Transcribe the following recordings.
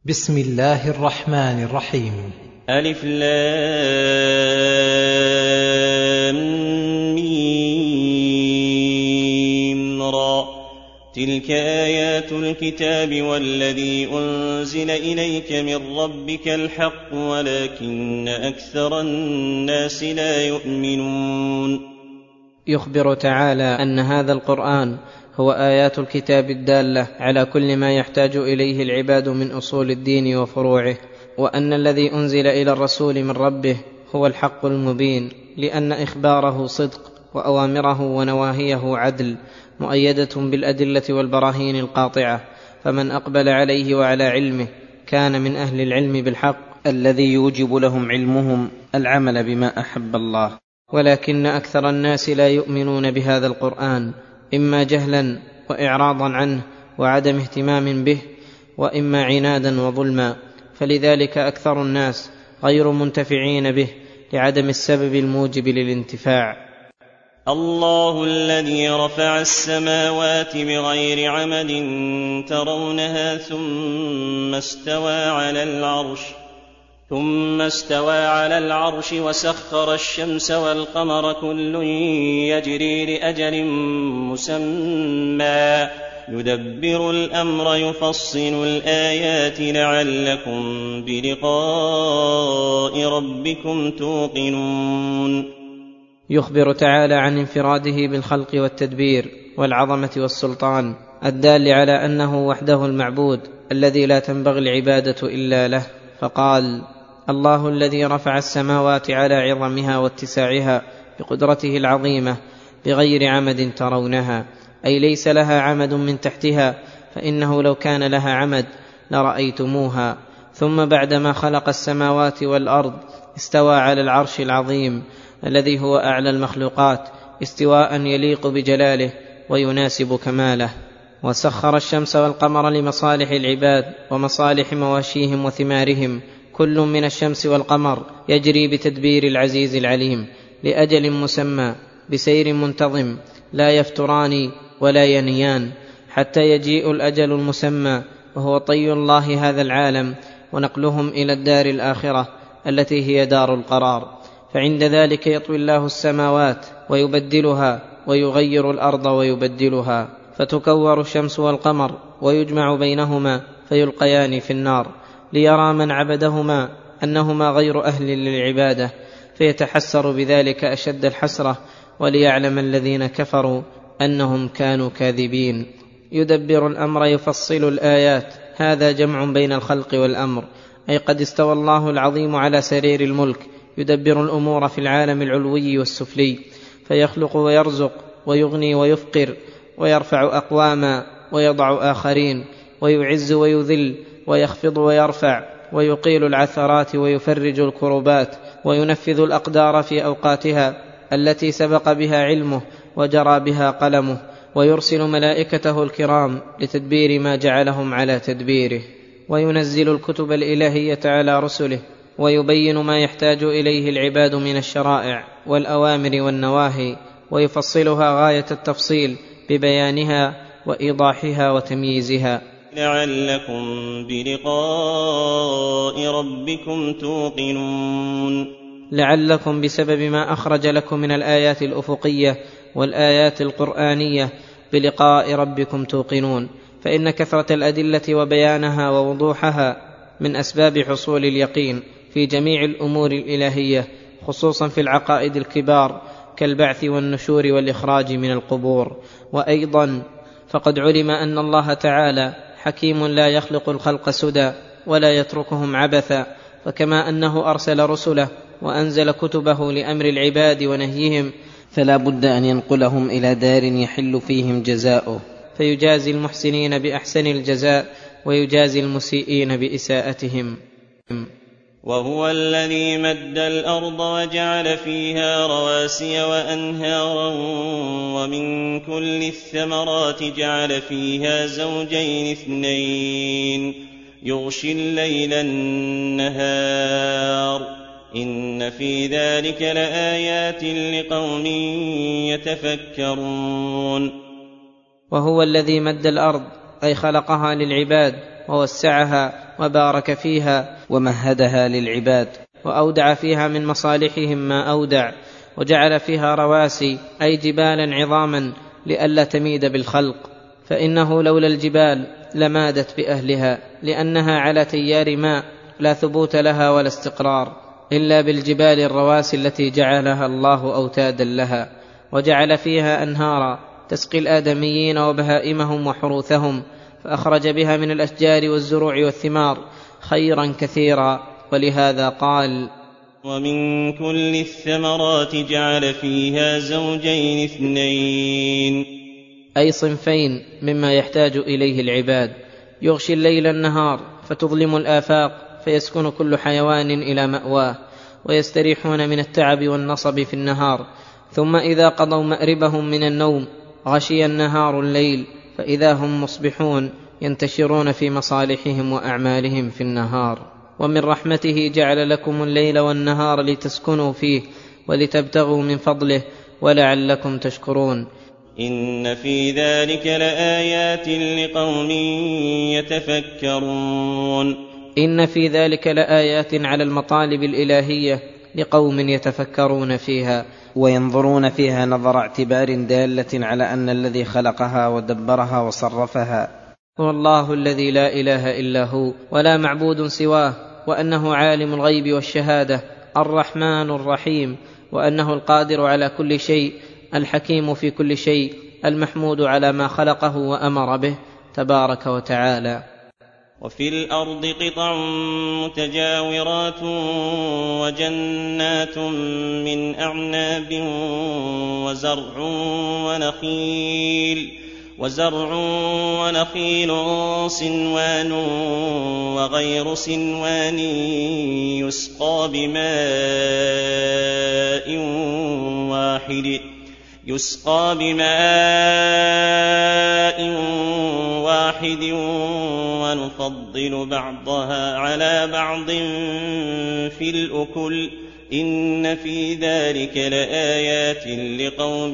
بسم الله الرحمن الرحيم. ألف لام ميم را. تلك آيات الكتاب والذي أنزل إليك من ربك الحق ولكن أكثر الناس لا يؤمنون. يخبر تعالى أن هذا القرآن هو آيات الكتاب الدالة على كل ما يحتاج إليه العباد من أصول الدين وفروعه، وأن الذي أنزل إلى الرسول من ربه هو الحق المبين، لأن إخباره صدق وأوامره ونواهيه عدل مؤيدة بالأدلة والبراهين القاطعة، فمن أقبل عليه وعلى علمه كان من أهل العلم بالحق الذي يوجب لهم علمهم العمل بما أحب الله. ولكن أكثر الناس لا يؤمنون بهذا القرآن، إما جهلا وإعراضا عنه وعدم اهتمام به، وإما عنادا وظلما، فلذلك أكثر الناس غير منتفعين به لعدم السبب الموجب للانتفاع. الله الذي رفع السماوات بغير عمد ترونها ثم استوى على العرش وسخر الشمس والقمر كل يجري لأجل مسمى يدبر الأمر يفصل الآيات لعلكم بلقاء ربكم توقنون. يخبر تعالى عن انفراده بالخلق والتدبير والعظمة والسلطان الدال على أنه وحده المعبود الذي لا تنبغي العبادة إلا له، فقال: الله الذي رفع السماوات على عظمها واتساعها بقدرته العظيمة بغير عمد ترونها، أي ليس لها عمد من تحتها، فإنه لو كان لها عمد لرأيتموها. ثم بعدما خلق السماوات والأرض استوى على العرش العظيم الذي هو أعلى المخلوقات استواء يليق بجلاله ويناسب كماله، وسخر الشمس والقمر لمصالح العباد ومصالح مواشيهم وثمارهم، كل من الشمس والقمر يجري بتدبير العزيز العليم لأجل مسمى بسير منتظم لا يفتران ولا ينيان، حتى يجيء الأجل المسمى وهو طي الله هذا العالم ونقلهم إلى الدار الآخرة التي هي دار القرار. فعند ذلك يطوي الله السماوات ويبدلها، ويغير الأرض ويبدلها، فتكور الشمس والقمر ويجمع بينهما فيلقيان في النار، ليرى من عبدهما أنهما غير أهل للعبادة فيتحسر بذلك أشد الحسرة، وليعلم الذين كفروا أنهم كانوا كاذبين. يدبر الأمر يفصل الآيات، هذا جمع بين الخلق والأمر، أي قد استوى الله العظيم على سرير الملك يدبر الأمور في العالم العلوي والسفلي، فيخلق ويرزق ويغني ويفقر، ويرفع أقواما ويضع آخرين، ويعز ويذل، ويخفض ويرفع، ويقيل العثرات ويفرج الكربات، وينفذ الأقدار في أوقاتها التي سبق بها علمه وجرى بها قلمه، ويرسل ملائكته الكرام لتدبير ما جعلهم على تدبيره، وينزل الكتب الإلهية على رسله، ويبين ما يحتاج إليه العباد من الشرائع والأوامر والنواهي، ويفصلها غاية التفصيل ببيانها وإيضاحها وتمييزها لعلكم بلقاء ربكم توقنون. لعلكم بسبب ما أخرج لكم من الآيات الأفقية والآيات القرآنية بلقاء ربكم توقنون، فإن كثرة الأدلة وبيانها ووضوحها من أسباب حصول اليقين في جميع الأمور الإلهية، خصوصا في العقائد الكبار كالبعث والنشور والإخراج من القبور. وأيضا فقد علم أن الله تعالى حكيم لا يخلق الخلق سدى ولا يتركهم عبثا، فكما أنه أرسل رسله وأنزل كتبه لأمر العباد ونهيهم، فلا بد أن ينقلهم إلى دار يحل فيهم جزاؤه، فيجازي المحسنين بأحسن الجزاء ويجازي المسيئين بإساءتهم. وهو الذي مد الأرض وجعل فيها رواسي وأنهارا ومن كل الثمرات جعل فيها زوجين اثنين يغشي الليل النهار إن في ذلك لآيات لقوم يتفكرون. وهو الذي مد الأرض أي خلقها للعباد ووسعها وبارك فيها ومهدها للعباد، وأودع فيها من مصالحهم ما أودع، وجعل فيها رواسي أي جبالا عظاما لئلا تميد بالخلق، فإنه لولا الجبال لمادت بأهلها، لأنها على تيار ماء لا ثبوت لها ولا استقرار، إلا بالجبال الرواسي التي جعلها الله أوتادا لها. وجعل فيها أنهارا تسقي الآدميين وبهائمهم وحروثهم، فأخرج بها من الأشجار والزروع والثمار خيرا كثيرا، ولهذا قال: ومن كل الثمرات جعل فيها زوجين اثنين، أي صنفين مما يحتاج إليه العباد، يغشي الليل النهار فتظلم الآفاق، فيسكن كل حيوان إلى مأواه، ويستريحون من التعب والنصب في النهار، ثم إذا قضوا مأربهم من النوم غشي النهار الليل، فإذا هم مصبحون ينتشرون في مصالحهم وأعمالهم في النهار. ومن رحمته جعل لكم الليل والنهار لتسكنوا فيه ولتبتغوا من فضله ولعلكم تشكرون. إن في ذلك لآيات لقوم يتفكرون. إن في ذلك لآيات على المطالب الإلهية لقوم يتفكرون فيها وينظرون فيها نظر اعتبار دالة على أن الذي خلقها ودبرها وصرفها هو الله الذي لا إله إلا هو ولا معبود سواه، وأنه عالم الغيب والشهادة الرحمن الرحيم، وأنه القادر على كل شيء الحكيم في كل شيء المحمود على ما خلقه وأمر به تبارك وتعالى. وفي الأرض قطع متجاورات وجنات من أعناب وزرع ونخيل صنوان وغير صنوان يسقى بماء واحد ونفضل بعضها على بعض في الأكل إن في ذلك لآيات لقوم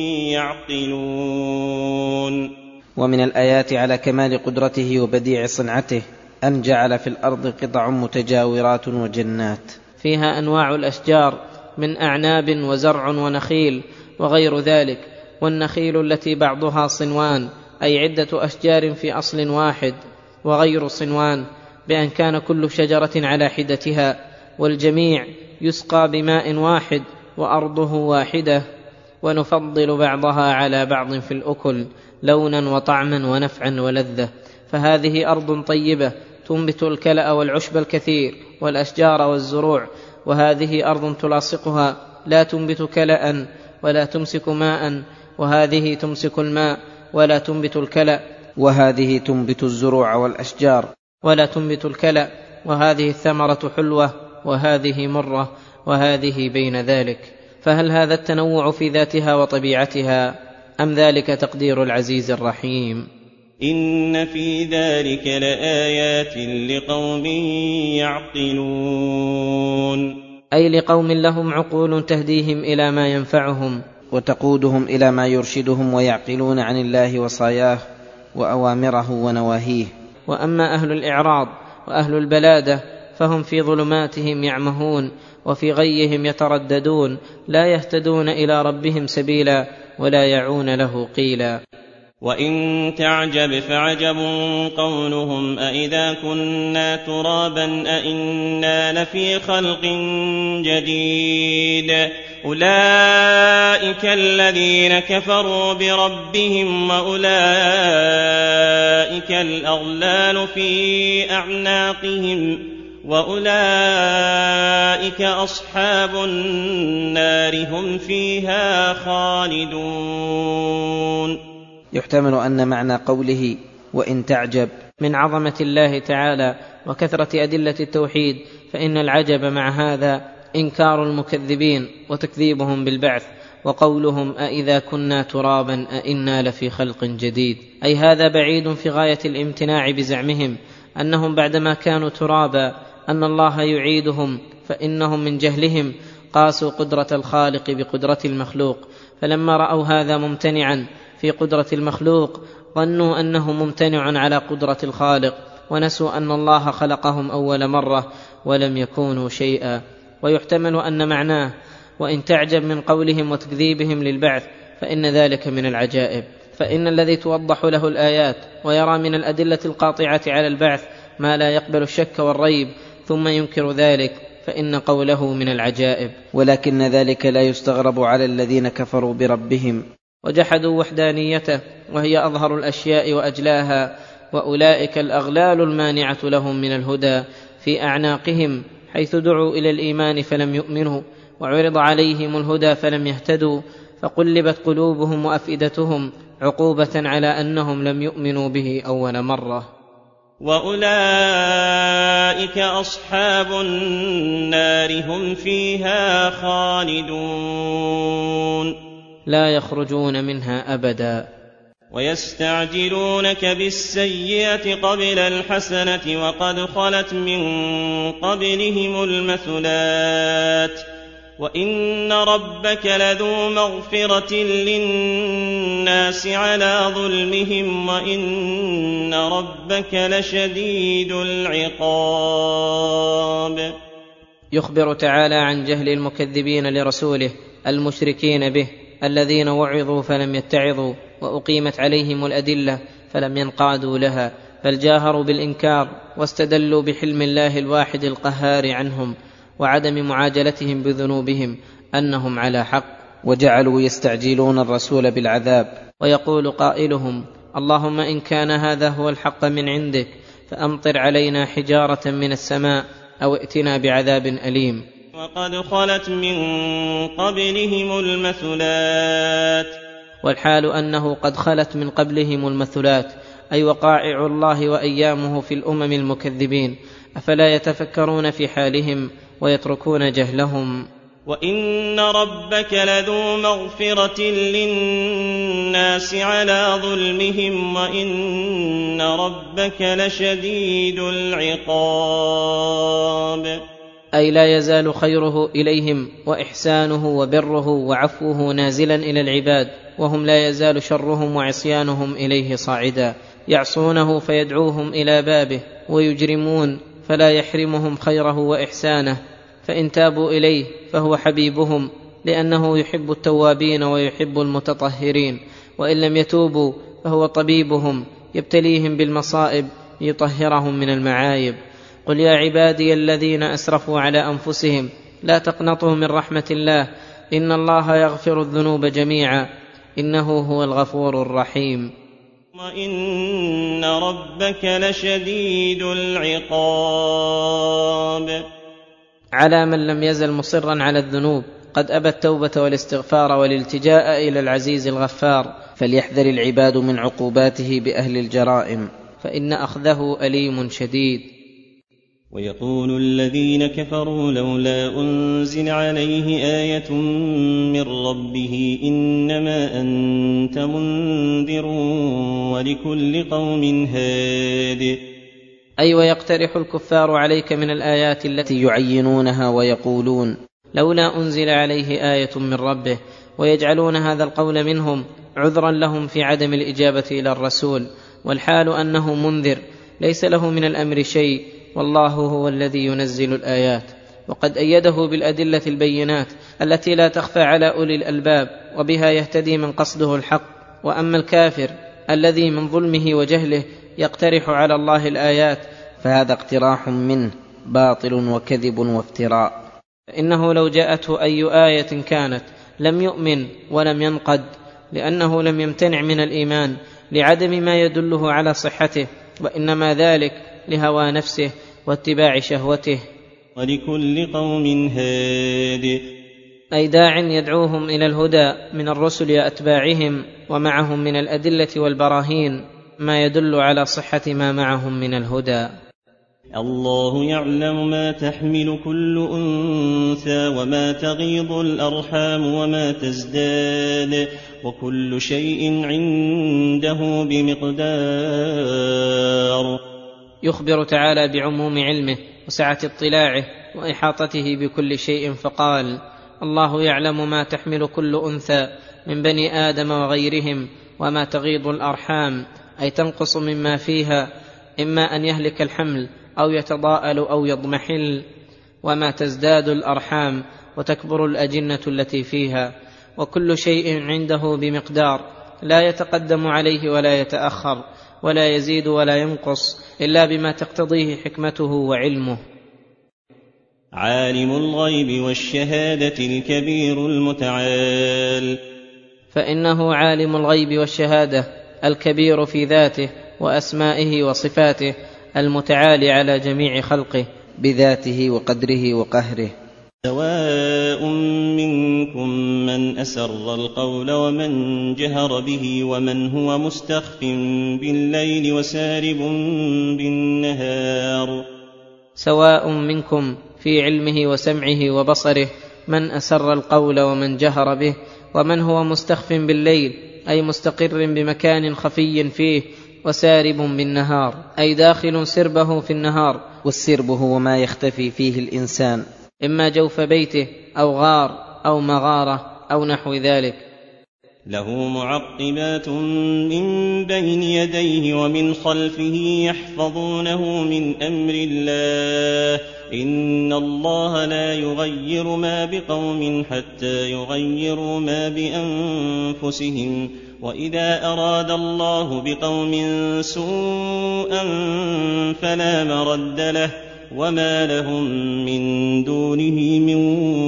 يعقلون. ومن الآيات على كمال قدرته وبديع صنعته أن جعل في الأرض قطع متجاورات وجنات فيها أنواع الأشجار من أعناب وزرع ونخيل وغير ذلك، والنخيل التي بعضها صنوان أي عدة أشجار في أصل واحد، وغير صنوان بأن كان كل شجرة على حدتها، والجميع يسقى بماء واحد وأرضه واحدة، ونفضل بعضها على بعض في الأكل لونا وطعما ونفعا ولذة. فهذه أرض طيبة تنبت الكلأ والعشب الكثير والأشجار والزروع، وهذه أرض تلاصقها لا تنبت كلأ ولا تمسك ماء، وهذه تمسك الماء ولا تنبت الكلأ، وهذه تنبت الزروع والأشجار ولا تنبت الكلأ، وهذه الثمرة حلوة وهذه مرة، وهذه بين ذلك. فهل هذا التنوع في ذاتها وطبيعتها، أم ذلك تقدير العزيز الرحيم؟ إن في ذلك لآيات لقوم يعقلون، أي لقوم لهم عقول تهديهم إلى ما ينفعهم وتقودهم إلى ما يرشدهم، ويعقلون عن الله وصاياه وأوامره ونواهيه. وأما أهل الإعراض وأهل البلادة فهم في ظلماتهم يعمهون، وفي غيهم يترددون، لا يهتدون إلى ربهم سبيلا ولا يعون له قيلا. وإن تعجب فعجب قولهم أإذا كنا ترابا أإنا لفي خلق جديد أولئك الذين كفروا بربهم وأولئك الأغلال في أعناقهم وأولئك أصحاب النار هم فيها خالدون. يحتمل أن معنى قوله وإن تعجب من عظمة الله تعالى وكثرة أدلة التوحيد، فإن العجب مع هذا إنكار المكذبين وتكذيبهم بالبعث، وقولهم أإذا كنا ترابا أإنا لفي خلق جديد، أي هذا بعيد في غاية الامتناع بزعمهم أنهم بعدما كانوا ترابا أن الله يعيدهم، فإنهم من جهلهم قاسوا قدرة الخالق بقدرة المخلوق، فلما رأوا هذا ممتنعا في قدرة المخلوق ظنوا أنه ممتنع على قدرة الخالق، ونسوا أن الله خلقهم أول مرة ولم يكونوا شيئا. ويحتمل أن معناه: وإن تعجب من قولهم وتكذيبهم للبعث فإن ذلك من العجائب. فإن الذي توضح له الآيات ويرى من الأدلة القاطعة على البعث ما لا يقبل الشك والريب ثم ينكر ذلك فإن قوله من العجائب. ولكن ذلك لا يستغرب على الذين كفروا بربهم وجحدوا وحدانيته، وهي أظهر الأشياء وأجلاها، وأولئك الأغلال المانعة لهم من الهدى في أعناقهم، حيث دعوا إلى الإيمان فلم يؤمنوا، وعرض عليهم الهدى فلم يهتدوا، فقلبت قلوبهم وأفئدتهم عقوبة على أنهم لم يؤمنوا به أول مرة. وأولئك أصحاب النار هم فيها خالدون لا يخرجون منها أبدا. ويستعجلونك بالسيئة قبل الحسنة وقد خلت من قبلهم المثلات وإن ربك لذو مغفرة للناس على ظلمهم وإن ربك لشديد العقاب. يخبر تعالى عن جهل المكذبين لرسوله المشركين به، الذين وعظوا فلم يتعظوا، وأقيمت عليهم الأدلة فلم ينقادوا لها، بل جاهروا بالإنكار واستدلوا بحلم الله الواحد القهار عنهم وعدم معاجلتهم بذنوبهم أنهم على حق، وجعلوا يستعجلون الرسول بالعذاب. ويقول قائلهم: اللهم إن كان هذا هو الحق من عندك فأمطر علينا حجارة من السماء أو ائتنا بعذاب أليم. وقد خلت من قبلهم المثلات، والحال أنه قد خلت من قبلهم المثلات، أي وقائع الله وأيامه في الأمم المكذبين، أفلا يتفكرون في حالهم ويتركون جهلهم؟ وإن ربك لذو مغفرة للناس على ظلمهم وإن ربك لشديد العقاب، أي لا يزال خيره إليهم وإحسانه وبره وعفوه نازلا إلى العباد، وهم لا يزال شرهم وعصيانهم إليه صاعدا، يعصونه فيدعوهم إلى بابه، ويجرمون فلا يحرمهم خيره وإحسانه، فإن تابوا إليه فهو حبيبهم لأنه يحب التوابين ويحب المتطهرين، وإن لم يتوبوا فهو طبيبهم يبتليهم بالمصائب ليطهرهم من المعايب. قل يا عبادي الذين أسرفوا على أنفسهم لا تقنطوا من رحمة الله إن الله يغفر الذنوب جميعا إنه هو الغفور الرحيم. وإن ربك لشديد العقاب، على من لم يزل مصرا على الذنوب قد أبى التوبة والاستغفار والالتجاء إلى العزيز الغفار. فليحذر العباد من عقوباته بأهل الجرائم، فإن أخذه أليم شديد. ويقول الذين كفروا لولا أنزل عليه آية من ربه إنما أنت منذر ولكل قوم هاد. أي ويقترح الكفار عليك من الآيات التي يعينونها ويقولون لولا أنزل عليه آية من ربه، ويجعلون هذا القول منهم عذرا لهم في عدم الإجابة إلى الرسول، والحال أنه منذر ليس له من الأمر شيء، والله هو الذي ينزل الآيات. وقد أيده بالأدلة البينات التي لا تخفى على أولي الألباب، وبها يهتدي من قصده الحق. وأما الكافر الذي من ظلمه وجهله يقترح على الله الآيات فهذا اقتراح منه باطل وكذب وافتراء، فإنه لو جاءته أي آية كانت لم يؤمن ولم ينقد، لأنه لم يمتنع من الإيمان لعدم ما يدله على صحته، وإنما ذلك لهوى نفسه واتباع شهوته. ولكل قوم هاد، أي داع يدعوهم إلى الهدى من الرسل أتباعهم، ومعهم من الأدلة والبراهين ما يدل على صحة ما معهم من الهدى. الله يعلم ما تحمل كل أنثى وما تغيض الأرحام وما تزداد وكل شيء عنده بمقدار. يخبر تعالى بعموم علمه وسعة اطلاعه وإحاطته بكل شيء، فقال: الله يعلم ما تحمل كل أنثى من بني آدم وغيرهم وما تغيض الأرحام، أي تنقص مما فيها، إما أن يهلك الحمل أو يتضاءل أو يضمحل، وما تزداد الأرحام وتكبر الأجنة التي فيها، وكل شيء عنده بمقدار، لا يتقدم عليه ولا يتأخر، ولا يزيد ولا ينقص إلا بما تقتضيه حكمته وعلمه. عالم الغيب والشهادة الكبير المتعال. فإنه عالم الغيب والشهادة الكبير في ذاته وأسمائه وصفاته، المتعالي على جميع خلقه بذاته وقدره وقهره. سواء منكم من أسر القول ومن جهر به ومن هو مستخف بالليل وسارب بالنهار. سواء منكم في علمه وسمعه وبصره من أسر القول ومن جهر به، ومن هو مستخف بالليل أي مستقر بمكان خفي فيه، وسارب بالنهار أي داخل سربه في النهار. والسرب هو ما يختفي فيه الإنسان، إما جوف بيته أو غار أو مغارة أو نحو ذلك. له معقبات من بين يديه ومن خلفه يحفظونه من أمر الله، إن الله لا يغير ما بقوم حتى يغيروا ما بأنفسهم، وإذا أراد الله بقوم سوءا فلا مرد له، وما لهم من دونه من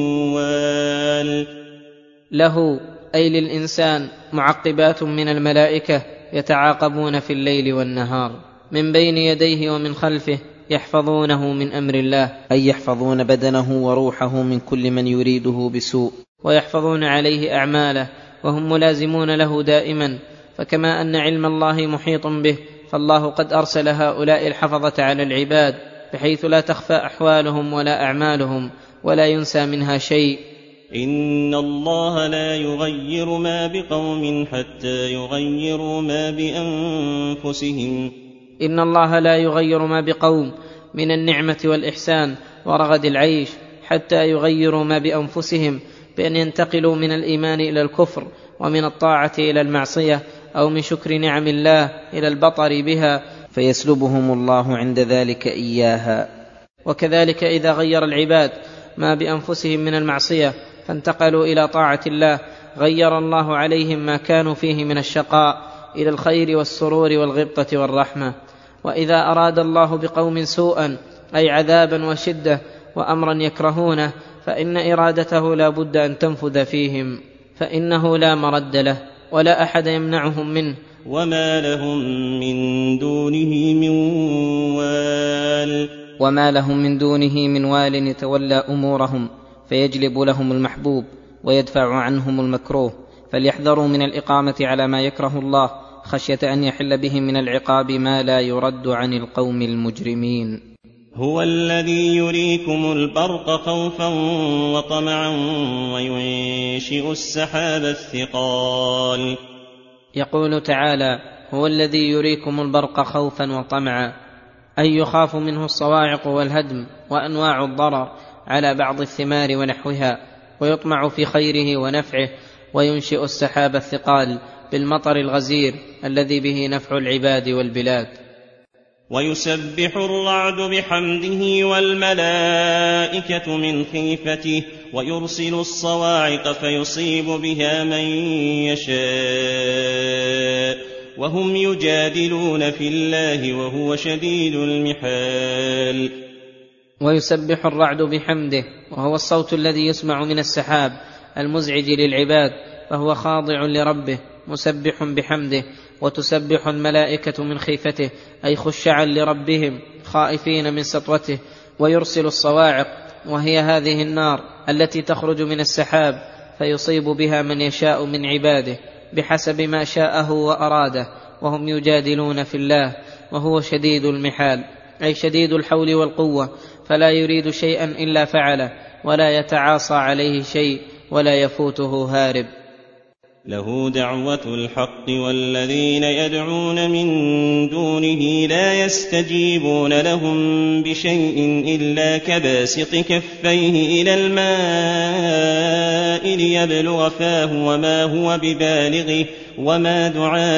وال. له أي للإنسان معقبات من الملائكة يتعاقبون في الليل والنهار من بين يديه ومن خلفه يحفظونه من أمر الله، أي يحفظون بدنه وروحه من كل من يريده بسوء، ويحفظون عليه أعماله وهم ملازمون له دائما. فكما أن علم الله محيط به، فالله قد أرسل هؤلاء الحفظة على العباد بحيث لا تخفى أحوالهم ولا أعمالهم ولا ينسى منها شيء. إن الله لا يغير ما بقوم حتى يغيروا ما بأنفسهم. إن الله لا يغير ما بقوم من النعمة والإحسان ورغد العيش حتى يغيروا ما بأنفسهم، بأن ينتقلوا من الإيمان إلى الكفر، ومن الطاعة إلى المعصية، أو من شكر نعم الله إلى البطر بها، فيسلبهم الله عند ذلك إياها. وكذلك إذا غير العباد ما بأنفسهم من المعصية فانتقلوا إلى طاعة الله، غير الله عليهم ما كانوا فيه من الشقاء إلى الخير والسرور والغبطة والرحمة. وإذا أراد الله بقوم سوءا أي عذابا وشدة وأمرا يكرهونه، فإن إرادته لا بد أن تنفذ فيهم، فإنه لا مرد له ولا أحد يمنعهم منه، وما لهم من دونه من وال. وما لهم من دونه من وال يتولى أمورهم فيجلب لهم المحبوب ويدفع عنهم المكروه، فليحذروا من الإقامة على ما يكره الله خشية أن يحل بهم من العقاب ما لا يرد عن القوم المجرمين. هو الذي يريكم البرق خوفا وطمعا وينشئ السحاب الثقال. يقول تعالى: هو الذي يريكم البرق خوفا وطمعا، أي يخاف منه الصواعق والهدم وأنواع الضرر على بعض الثمار ونحوها، ويطمع في خيره ونفعه، وينشئ السحاب الثقال بالمطر الغزير الذي به نفع العباد والبلاد. ويسبح الرعد بحمده والملائكة من خيفته، ويرسل الصواعق فيصيب بها من يشاء، وهم يجادلون في الله وهو شديد المحال. ويسبح الرعد بحمده، وهو الصوت الذي يسمع من السحاب المزعج للعباد، فهو خاضع لربه مسبح بحمده. وتسبح الملائكة من خيفته أي خشعا لربهم خائفين من سطوته. ويرسل الصواعق، وهي هذه النار التي تخرج من السحاب، فيصيب بها من يشاء من عباده بحسب ما شاءه وأراده، وهم يجادلون في الله وهو شديد المحال، أي شديد الحول والقوة، فلا يريد شيئا إلا فعله، ولا يتعاصى عليه شيء، ولا يفوته هارب. له دعوة الحق والذين يدعون من دونه لا يستجيبون لهم بشيء إلا كباسط كفيه إلى الماء ليبلغ فاه وما هو ببالغه وما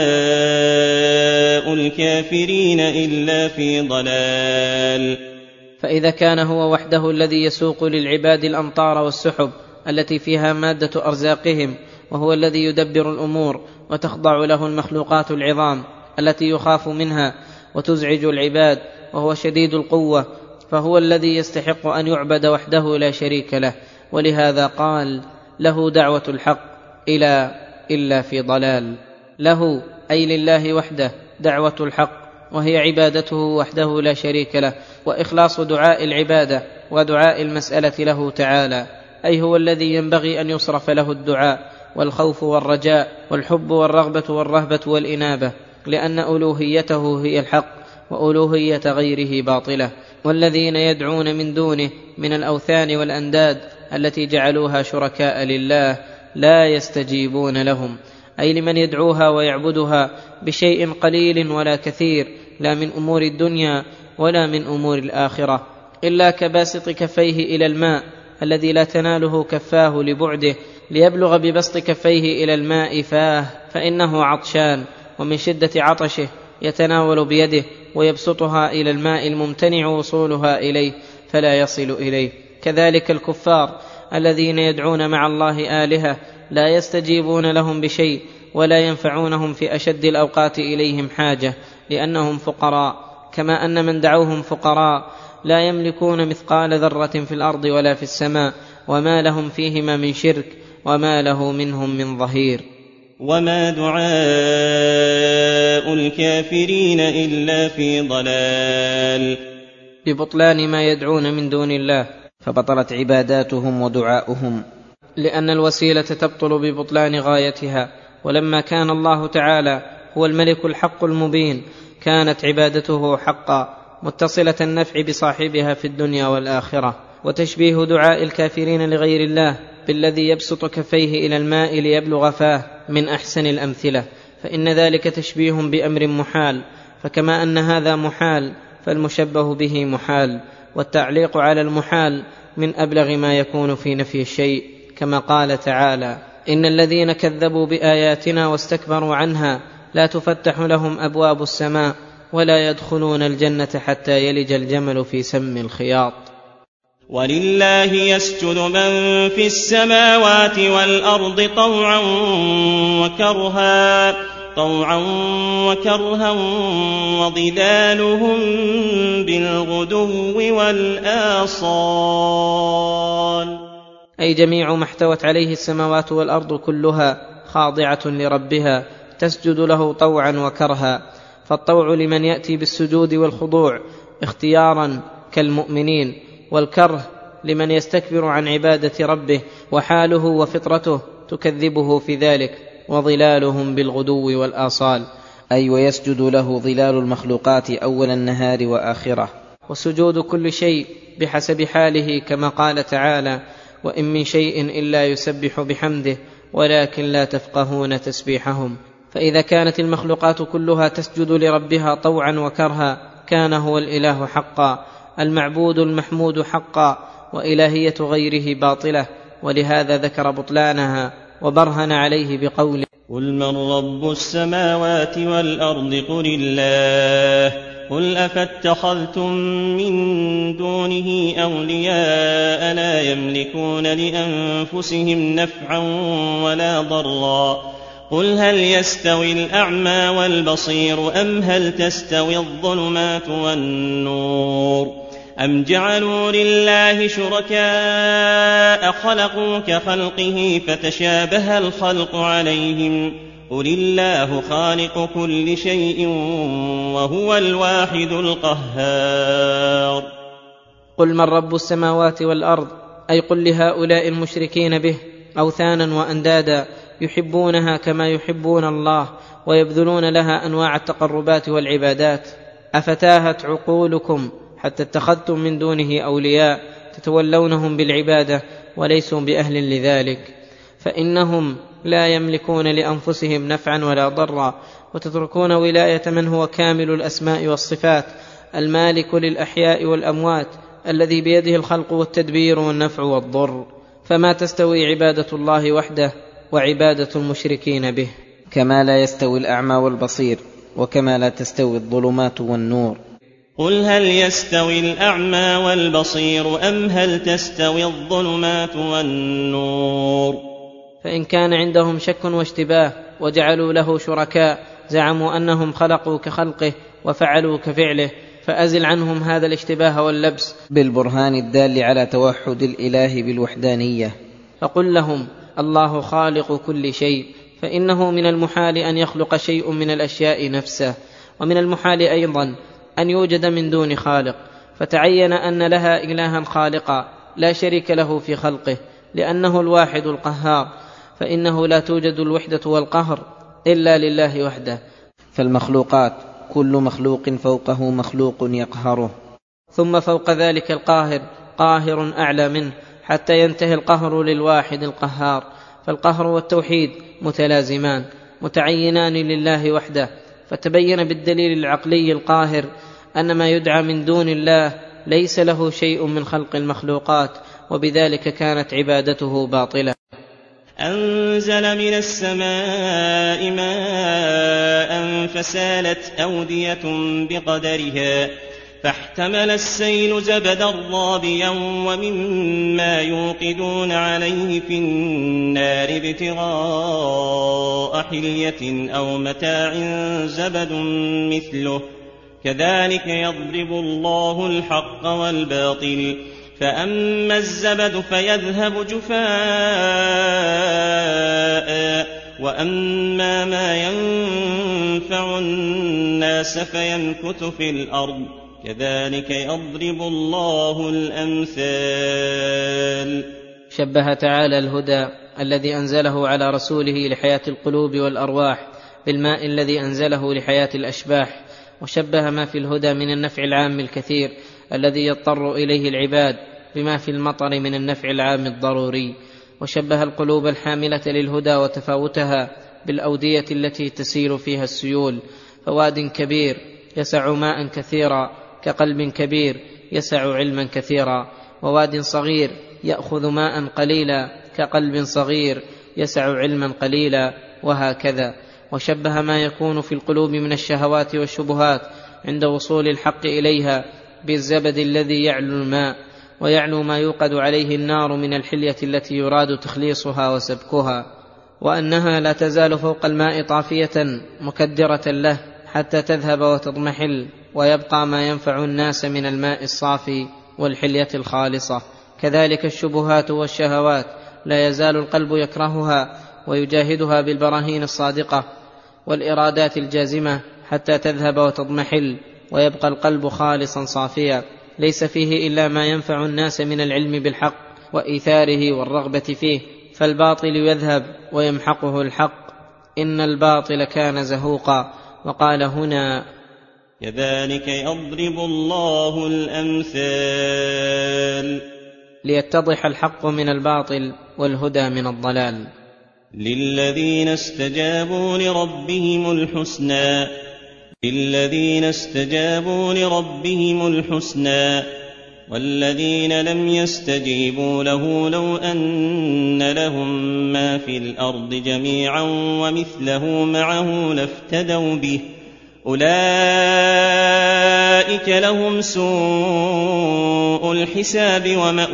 دعاء الكافرين إلا في ضلال. فإذا كان هو وحده الذي يسوق للعباد الأمطار والسحب التي فيها مادة أرزاقهم، وهو الذي يدبر الأمور وتخضع له المخلوقات العظام التي يخاف منها وتزعج العباد، وهو شديد القوة، فهو الذي يستحق أن يعبد وحده لا شريك له. ولهذا قال: له دعوة الحق إلا في ضلال. له أي لله وحده دعوة الحق، وهي عبادته وحده لا شريك له، وإخلاص دعاء العبادة ودعاء المسألة له تعالى، أي هو الذي ينبغي أن يصرف له الدعاء والخوف والرجاء والحب والرغبة والرهبة والإنابة، لأن ألوهيته هي الحق وألوهية غيره باطلة. والذين يدعون من دونه من الأوثان والأنداد التي جعلوها شركاء لله لا يستجيبون لهم، أي لمن يدعوها ويعبدها بشيء قليل ولا كثير، لا من أمور الدنيا ولا من أمور الآخرة، إلا كباسط كفيه إلى الماء الذي لا تناله كفاه لبعده، ليبلغ ببسط كفيه إلى الماء فاه، فإنه عطشان، ومن شدة عطشه يتناول بيده ويبسطها إلى الماء الممتنع وصولها إليه فلا يصل إليه. كذلك الكفار الذين يدعون مع الله آلهة لا يستجيبون لهم بشيء ولا ينفعونهم في أشد الأوقات إليهم حاجة، لأنهم فقراء، كما أن من دعوهم فقراء لا يملكون مثقال ذرة في الأرض ولا في السماء، وما لهم فيهما من شرك وما له منهم من ظهير. وما دعاء الكافرين إلا في ضلال. ببطلان ما يدعون من دون الله، فبطلت عباداتهم ودعاؤهم، لأن الوسيلة تبطل ببطلان غايتها. ولما كان الله تعالى هو الملك الحق المبين، كانت عبادته حقا متصلة النفع بصاحبها في الدنيا والآخرة. وتشبيه دعاء الكافرين لغير الله بالذي يبسط كفيه إلى الماء ليبلغ فاه من أحسن الأمثلة، فإن ذلك تشبيه بأمر محال، فكما أن هذا محال فالمشبه به محال، والتعليق على المحال من أبلغ ما يكون في نفي الشيء، كما قال تعالى: إن الذين كذبوا بآياتنا واستكبروا عنها لا تفتح لهم أبواب السماء ولا يدخلون الجنة حتى يلج الجمل في سم الخياط. ولله يسجد من في السماوات والأرض طوعا وكرها وظلالهم بالغدو والآصال، أي جميع ما احتوت عليه السماوات والأرض كلها خاضعة لربها تسجد له طوعا وكرها. فالطوع لمن يأتي بالسجود والخضوع اختيارا كالمؤمنين، والكره لمن يستكبر عن عبادة ربه وحاله وفطرته تكذبه في ذلك. وظلالهم بالغدو والآصال، أي ويسجد له ظلال المخلوقات أول النهار وآخره. وسجود كل شيء بحسب حاله، كما قال تعالى: وإن من شيء إلا يسبح بحمده ولكن لا تفقهون تسبيحهم. فإذا كانت المخلوقات كلها تسجد لربها طوعا وكرها، كان هو الإله حقا، المعبود المحمود حقا، وإلهية غيره باطلة. ولهذا ذكر بطلانها وبرهن عليه بقوله: قل من رب السماوات والأرض قل الله قل أفاتخذتم من دونه أولياء لا يملكون لأنفسهم نفعا ولا ضرا قل هل يستوي الأعمى والبصير أم هل تستوي الظلمات والنور أم جعلوا لله شركاء خلقوا كخلقه فتشابه الخلق عليهم قل الله خالق كل شيء وهو الواحد القهار. قل من رب السماوات والأرض، أي قل لهؤلاء المشركين به أوثانا وأندادا يحبونها كما يحبون الله ويبذلون لها أنواع التقربات والعبادات، أفتاهت عقولكم حتى اتخذتم من دونه أولياء تتولونهم بالعبادة وليسوا بأهل لذلك؟ فإنهم لا يملكون لأنفسهم نفعا ولا ضرا، وتتركون ولاية من هو كامل الأسماء والصفات المالك للأحياء والأموات الذي بيده الخلق والتدبير والنفع والضر. فما تستوي عبادة الله وحده وعبادة المشركين به. كما لا يستوي الأعمى والبصير، وكما لا تستوي الظلمات والنور. قل هل يستوي الأعمى والبصير أم هل تستوي الظلمات والنور؟ فإن كان عندهم شك واشتباه وجعلوا له شركاء زعموا أنهم خلقوا كخلقه وفعلوا كفعله، فأزل عنهم هذا الاشتباه واللبس بالبرهان الدال على توحد الإله بالوحدانية. فقل لهم: الله خالق كل شيء، فإنه من المحال أن يخلق شيء من الأشياء نفسه، ومن المحال أيضا أن يوجد من دون خالق، فتعين أن لها إلها خالقا لا شريك له في خلقه، لأنه الواحد القهار، فإنه لا توجد الوحدة والقهر إلا لله وحده. فالمخلوقات كل مخلوق فوقه مخلوق يقهره، ثم فوق ذلك القاهر قاهر أعلى منه، حتى ينتهي القهر للواحد القهار. فالقهر والتوحيد متلازمان متعينان لله وحده، فتبين بالدليل العقلي القاهر أن ما يدعى من دون الله ليس له شيء من خلق المخلوقات، وبذلك كانت عبادته باطلة. أنزل من السماء ماء فسالت أودية بقدرها فاحتمل السيل زبدا رابيا ومما يوقدون عليه في النار ابتغاء حلية أو متاع زبد مثله كذلك يضرب الله الحق والباطل فأما الزبد فيذهب جفاء وأما ما ينفع الناس فيمكث في الأرض كذلك يضرب الله الأمثال. شبه تعالى الهدى الذي أنزله على رسوله لحياة القلوب والأرواح بالماء الذي أنزله لحياة الأشباح، وشبه ما في الهدى من النفع العام الكثير الذي يضطر إليه العباد بما في المطر من النفع العام الضروري، وشبه القلوب الحاملة للهدى وتفاوتها بالأودية التي تسيل فيها السيول، فواد كبير يسع ماء كثيرا كقلب كبير يسع علما كثيرا، وواد صغير يأخذ ماء قليلا كقلب صغير يسع علما قليلا، وهكذا. وشبه ما يكون في القلوب من الشهوات والشبهات عند وصول الحق إليها بالزبد الذي يعلو الماء، ويعلو ما يوقد عليه النار من الحلية التي يراد تخليصها وسبكها، وأنها لا تزال فوق الماء طافية مكدرة له حتى تذهب وتضمحل، ويبقى ما ينفع الناس من الماء الصافي والحلية الخالصة. كذلك الشبهات والشهوات لا يزال القلب يكرهها ويجاهدها بالبراهين الصادقة والإرادات الجازمة حتى تذهب وتضمحل، ويبقى القلب خالصا صافيا ليس فيه إلا ما ينفع الناس من العلم بالحق وإيثاره والرغبة فيه، فالباطل يذهب ويمحقه الحق، إن الباطل كان زهوقا. وقال هنا: كذلك يضرب الله الأمثال، ليتضح الحق من الباطل والهدى من الضلال. للذين استجابوا لربهم الحسنى والذين لم يستجيبوا له لو أن لهم ما في الأرض جميعا ومثله معه لافتدوا به أولئك لهم سوء الحساب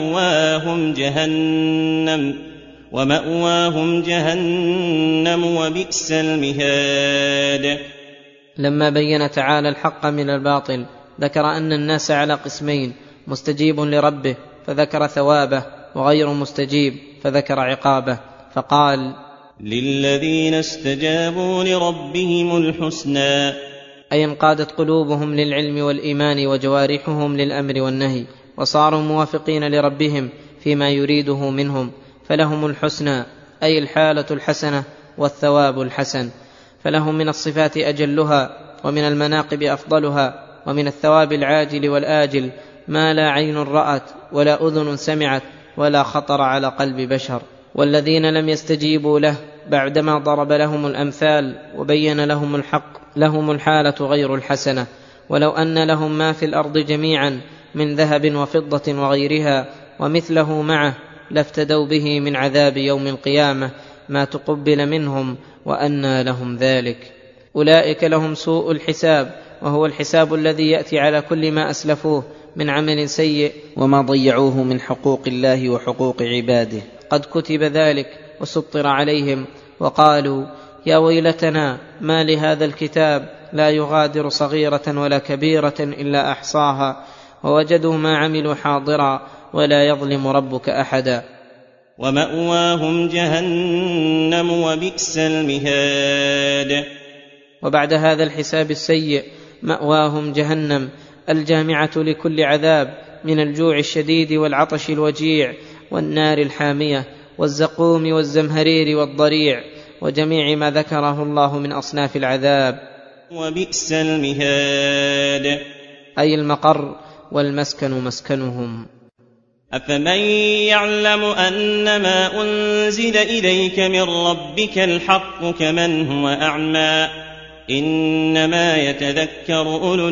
ومأواهم جهنم وبئس المهاد. لما بين تعالى الحق من الباطل ذكر أن الناس على قسمين: مستجيب لربه فذكر ثوابه، وغير مستجيب فذكر عقابه، فقال: للذين استجابوا لربهم الحسنى، أي انقادت قلوبهم للعلم والإيمان وجوارحهم للأمر والنهي، وصاروا موافقين لربهم فيما يريده منهم، فلهم الحسنى أي الحالة الحسنة والثواب الحسن. فلهم من الصفات أجلها، ومن المناقب أفضلها، ومن الثواب العاجل والآجل ما لا عين رأت ولا أذن سمعت ولا خطر على قلب بشر. والذين لم يستجيبوا له بعدما ضرب لهم الأمثال وبين لهم الحق لهم الحالة غير الحسنة. ولو أن لهم ما في الأرض جميعا من ذهب وفضة وغيرها ومثله معه لافتدوا به من عذاب يوم القيامة ما تقبل منهم وأنى لهم ذلك. أولئك لهم سوء الحساب، وهو الحساب الذي يأتي على كل ما أسلفوه من عمل سيء وما ضيعوه من حقوق الله وحقوق عباده. قد كتب ذلك وسطر عليهم وقالوا يا ويلتنا ما لهذا الكتاب لا يغادر صغيرة ولا كبيرة إلا أحصاها ووجدوا ما عملوا حاضرا ولا يظلم ربك أحدا. ومأواهم جهنم وبئس المهاد. وبعد هذا الحساب السيء مأواهم جهنم الجامعة لكل عذاب من الجوع الشديد والعطش الوجيع والنار الحامية والزقوم والزمهرير والضريع وجميع ما ذكره الله من أصناف العذاب. وبئس المهاد أي المقر والمسكن مسكنهم. أفمن يعلم أنما أنزل إليك من ربك الحق كمن هو أعمى إنما يتذكر أولو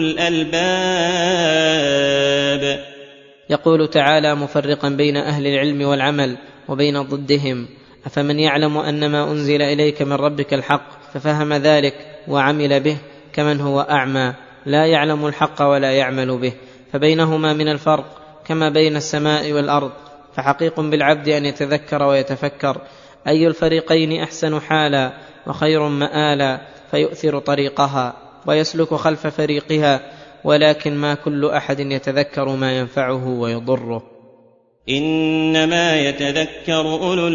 الألباب. يقول تعالى مفرقا بين أهل العلم والعمل وبين ضدهم: أفمن يعلم أنما أنزل إليك من ربك الحق ففهم ذلك وعمل به كمن هو أعمى لا يعلم الحق ولا يعمل به، فبينهما من الفرق كما بين السماء والأرض. فحقيق بالعبد أن يتذكر ويتفكر أي الفريقين أحسن حالا وخير مآلا فيؤثر طريقها ويسلك خلف فريقها، ولكن ما كل أحد يتذكر ما ينفعه ويضره. إنما يتذكر أولو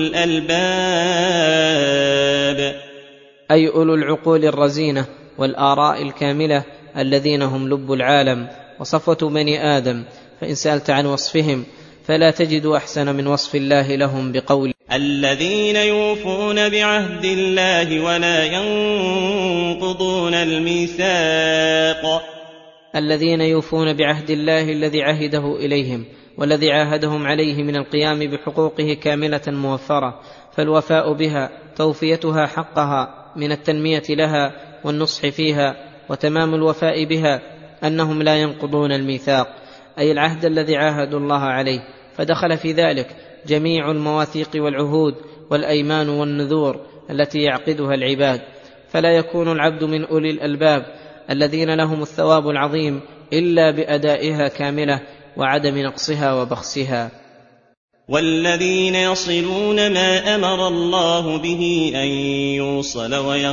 الألباب أي أولو العقول الرزينة والآراء الكاملة الذين هم لب العالم وصفوة بني آدم. فإن سألت عن وصفهم فلا تجد أحسن من وصف الله لهم بقول: الذين يوفون بعهد الله ولا ينقضون الميثاق. الذين يوفون بعهد الله الذي عهده إليهم والذي عاهدهم عليه من القيام بحقوقه كاملة موفرة، فالوفاء بها توفيتها حقها من التنمية لها والنصح فيها، وتمام الوفاء بها أنهم لا ينقضون الميثاق أي العهد الذي عاهدوا الله عليه، فدخل في ذلك جميع المواثيق والعهود والأيمان والنذور التي يعقدها العباد. فلا يكون العبد من أولي الألباب الذين لهم الثواب العظيم إلا بأدائها كاملة وعدم نقصها وبخسها. والذين يصلون ما أمر الله به أن يوصل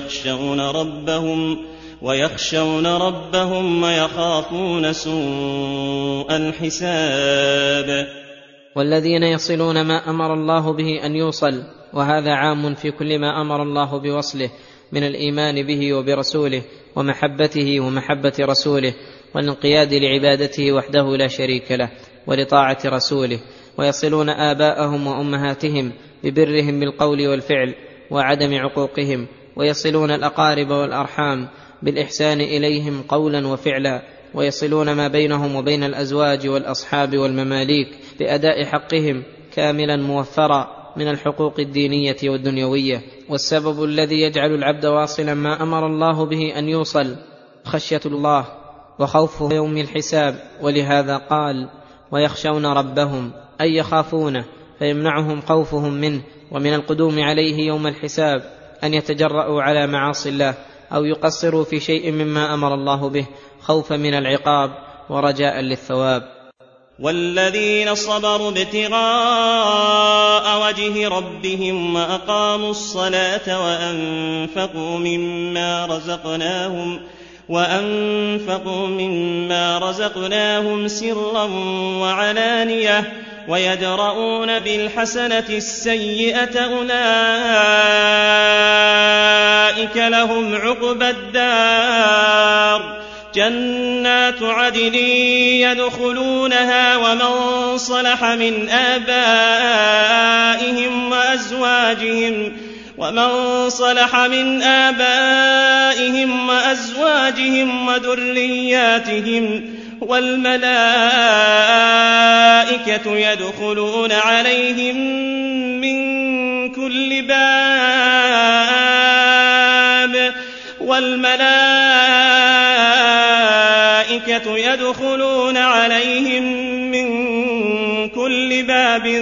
ويخشون ربهم ويخافون سوء الحساب. والذين يصلون ما أمر الله به أن يوصل، وهذا عام في كل ما أمر الله بوصله من الإيمان به وبرسوله ومحبته ومحبة رسوله والانقياد لعبادته وحده لا شريك له ولطاعة رسوله. ويصلون آباءهم وأمهاتهم ببرهم بالقول والفعل وعدم عقوقهم، ويصلون الأقارب والأرحام بالإحسان إليهم قولا وفعلا، ويصلون ما بينهم وبين الأزواج والأصحاب والمماليك بأداء حقهم كاملا موفرا من الحقوق الدينية والدنيوية. والسبب الذي يجعل العبد واصلا ما أمر الله به أن يوصل خشية الله وخوفه يوم الحساب، ولهذا قال: ويخشون ربهم أي يخافونه، فيمنعهم خوفهم منه ومن القدوم عليه يوم الحساب أن يتجرؤوا على معاصي الله أو يقصروا في شيء مما أمر الله به خوفا من العقاب ورجاء للثواب. والذين صبروا ابتغاء وجه ربهم وأقاموا الصلاة وأنفقوا مما رزقناهم سرا وعلانية ويدرؤون بالحسنة السيئة أولئك لهم عقبى الدار جنات عدن يدخلونها ومن صلح من آبائهم وأزواجهم وذرياتهم والملائكة يدخلون عليهم من كل باب والملائكة يدخلون عليهم من كل باب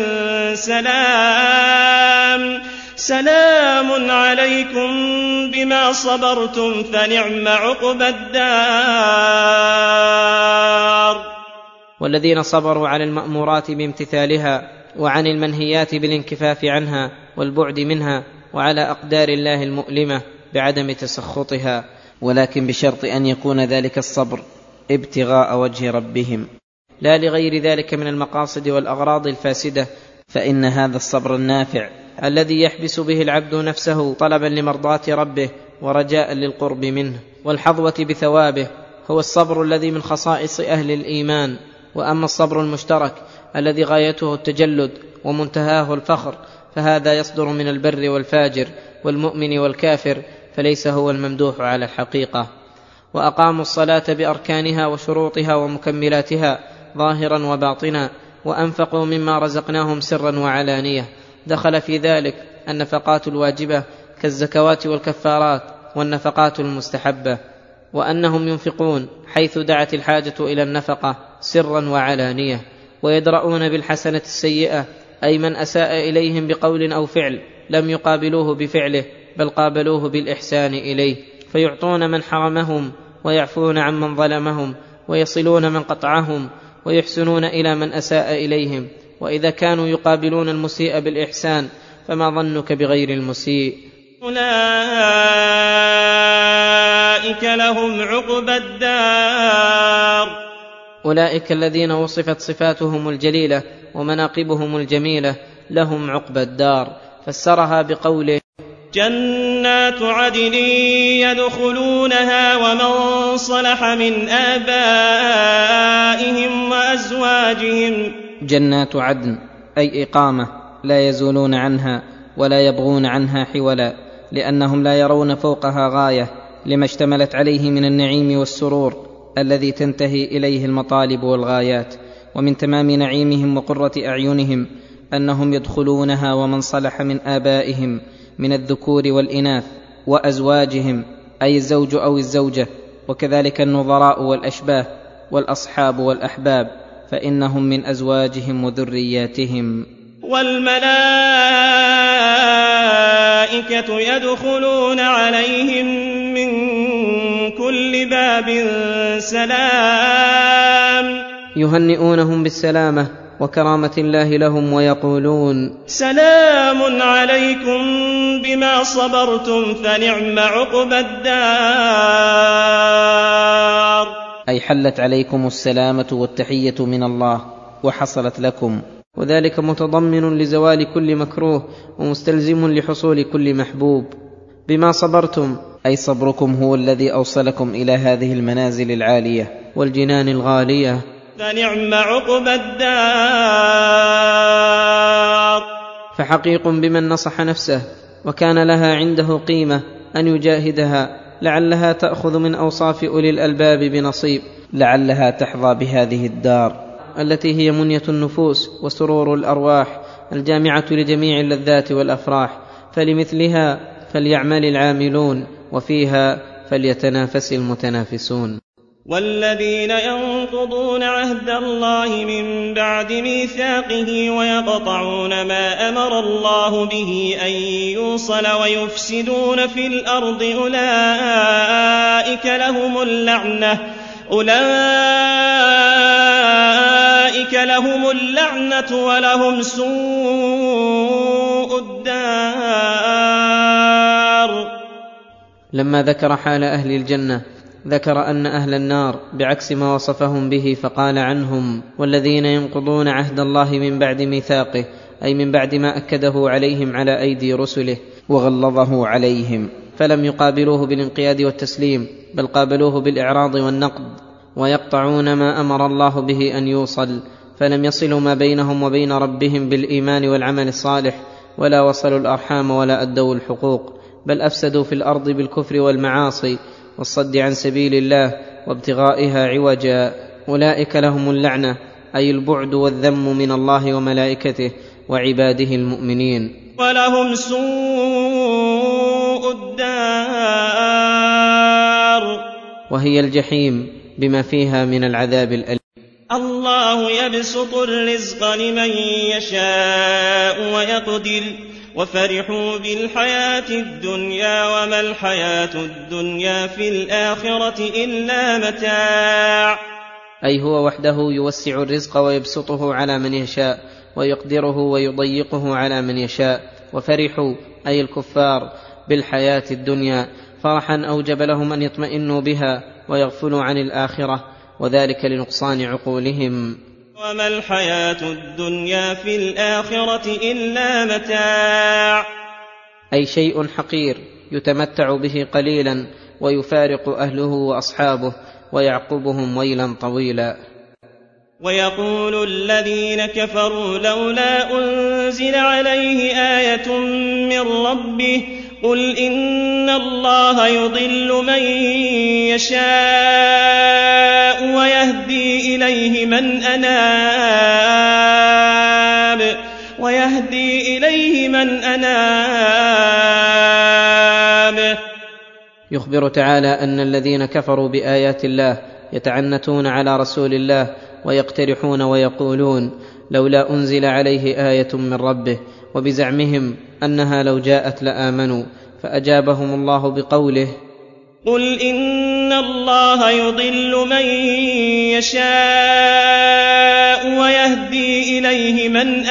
سلام عليكم بما صبرتم فنعم عقبى الدار. والذين صبروا على المأمورات بامتثالها وعن المنهيات بالانكفاف عنها والبعد منها وعلى أقدار الله المؤلمة بعدم تسخطها، ولكن بشرط أن يكون ذلك الصبر ابتغاء وجه ربهم لا لغير ذلك من المقاصد والأغراض الفاسدة، فإن هذا الصبر النافع الذي يحبس به العبد نفسه طلبا لمرضاة ربه ورجاء للقرب منه والحظوة بثوابه هو الصبر الذي من خصائص أهل الإيمان. وأما الصبر المشترك الذي غايته التجلد ومنتهاه الفخر فهذا يصدر من البر والفاجر والمؤمن والكافر، فليس هو الممدوح على الحقيقة. وأقاموا الصلاة بأركانها وشروطها ومكملاتها ظاهرا وباطنا، وأنفقوا مما رزقناهم سرا وعلانية. دخل في ذلك النفقات الواجبة كالزكوات والكفارات والنفقات المستحبة، وأنهم ينفقون حيث دعت الحاجة إلى النفقة سرا وعلانية، ويدرؤون بالحسنة السيئة، أي من أساء إليهم بقول أو فعل لم يقابلوه بفعله بل قابلوه بالإحسان إليه، فيعطون من حرمهم ويعفون عن من ظلمهم ويصلون من قطعهم ويحسنون إلى من أساء إليهم. وإذا كانوا يقابلون المسيء بالإحسان فما ظنك بغير المسيء؟ أولئك لهم عقبى الدار. أولئك الذين وصفت صفاتهم الجليلة ومناقبهم الجميلة لهم عقبى الدار، فسرها بقوله: جنات عدن يدخلونها ومن صلح من آبائهم وأزواجهم. جنات عدن أي إقامة لا يزولون عنها ولا يبغون عنها حولا، لأنهم لا يرون فوقها غاية لما اشتملت عليه من النعيم والسرور الذي تنتهي إليه المطالب والغايات. ومن تمام نعيمهم وقرة أعينهم أنهم يدخلونها ومن صلح من آبائهم من الذكور والإناث وأزواجهم أي الزوج أو الزوجة، وكذلك النظراء والأشباه والأصحاب والأحباب، فإنهم من أزواجهم وذرياتهم. والملائكة يدخلون عليهم من كل باب سلام، يهنئونهم بالسلامة وكرامة الله لهم ويقولون: سلام عليكم بما صبرتم فنعم عقبى الدار. أي حلت عليكم السلامة والتحية من الله وحصلت لكم، وذلك متضمن لزوال كل مكروه ومستلزم لحصول كل محبوب. بما صبرتم أي صبركم هو الذي أوصلكم إلى هذه المنازل العالية والجنان الغالية، فنعم عقبى الدار. فحقيق بمن نصح نفسه وكان لها عنده قيمة أن يجاهدها، لعلها تأخذ من أوصاف أولي الألباب بنصيب، لعلها تحظى بهذه الدار التي هي منية النفوس وسرور الأرواح الجامعة لجميع اللذات والأفراح. فلمثلها فليعمل العاملون، وفيها فليتنافس المتنافسون. والذين ينقضون عهد الله من بعد ميثاقه ويقطعون ما أمر الله به أن يوصل ويفسدون في الأرض أولئك لهم اللعنة ولهم سوء الدار. لما ذكر حال أهل الجنة ذكر أن أهل النار بعكس ما وصفهم به، فقال عنهم: والذين ينقضون عهد الله من بعد ميثاقه، أي من بعد ما أكده عليهم على أيدي رسله وغلظه عليهم، فلم يقابلوه بالانقياد والتسليم بل قابلوه بالإعراض والنقد. ويقطعون ما أمر الله به أن يوصل، فلم يصلوا ما بينهم وبين ربهم بالإيمان والعمل الصالح، ولا وصلوا الأرحام ولا أدوا الحقوق، بل أفسدوا في الأرض بالكفر والمعاصي والصد عن سبيل الله وابتغائها عوجا. أولئك لهم اللعنة أي البعد والذم من الله وملائكته وعباده المؤمنين. ولهم سوء الدار، وهي الجحيم بما فيها من العذاب الأليم. الله يبسط الرزق لمن يشاء ويقدر وفرحوا بالحياة الدنيا وما الحياة الدنيا في الآخرة إلا متاع. أي هو وحده يوسع الرزق ويبسطه على من يشاء ويقدره ويضيقه على من يشاء. وفرحوا أي الكفار بالحياة الدنيا فرحا أوجب لهم أن يطمئنوا بها ويغفلوا عن الآخرة، وذلك لنقصان عقولهم. وما الحياة الدنيا في الآخرة إلا متاع، أي شيء حقير يتمتع به قليلا ويفارق أهله وأصحابه ويعقبهم ويلا طويلا. ويقول الذين كفروا لولا أنزل عليه آية من ربه قل إن الله يضل من يشاء ويهدي إليه من أناب. يخبر تعالى أن الذين كفروا بآيات الله يتعنتون على رسول الله ويقترحون ويقولون لولا أنزل عليه آية من ربه، وبزعمهم أنها لو جاءت لآمنوا، فأجابهم الله بقوله قل إن الله يضل من يشاء ويهدي إليه من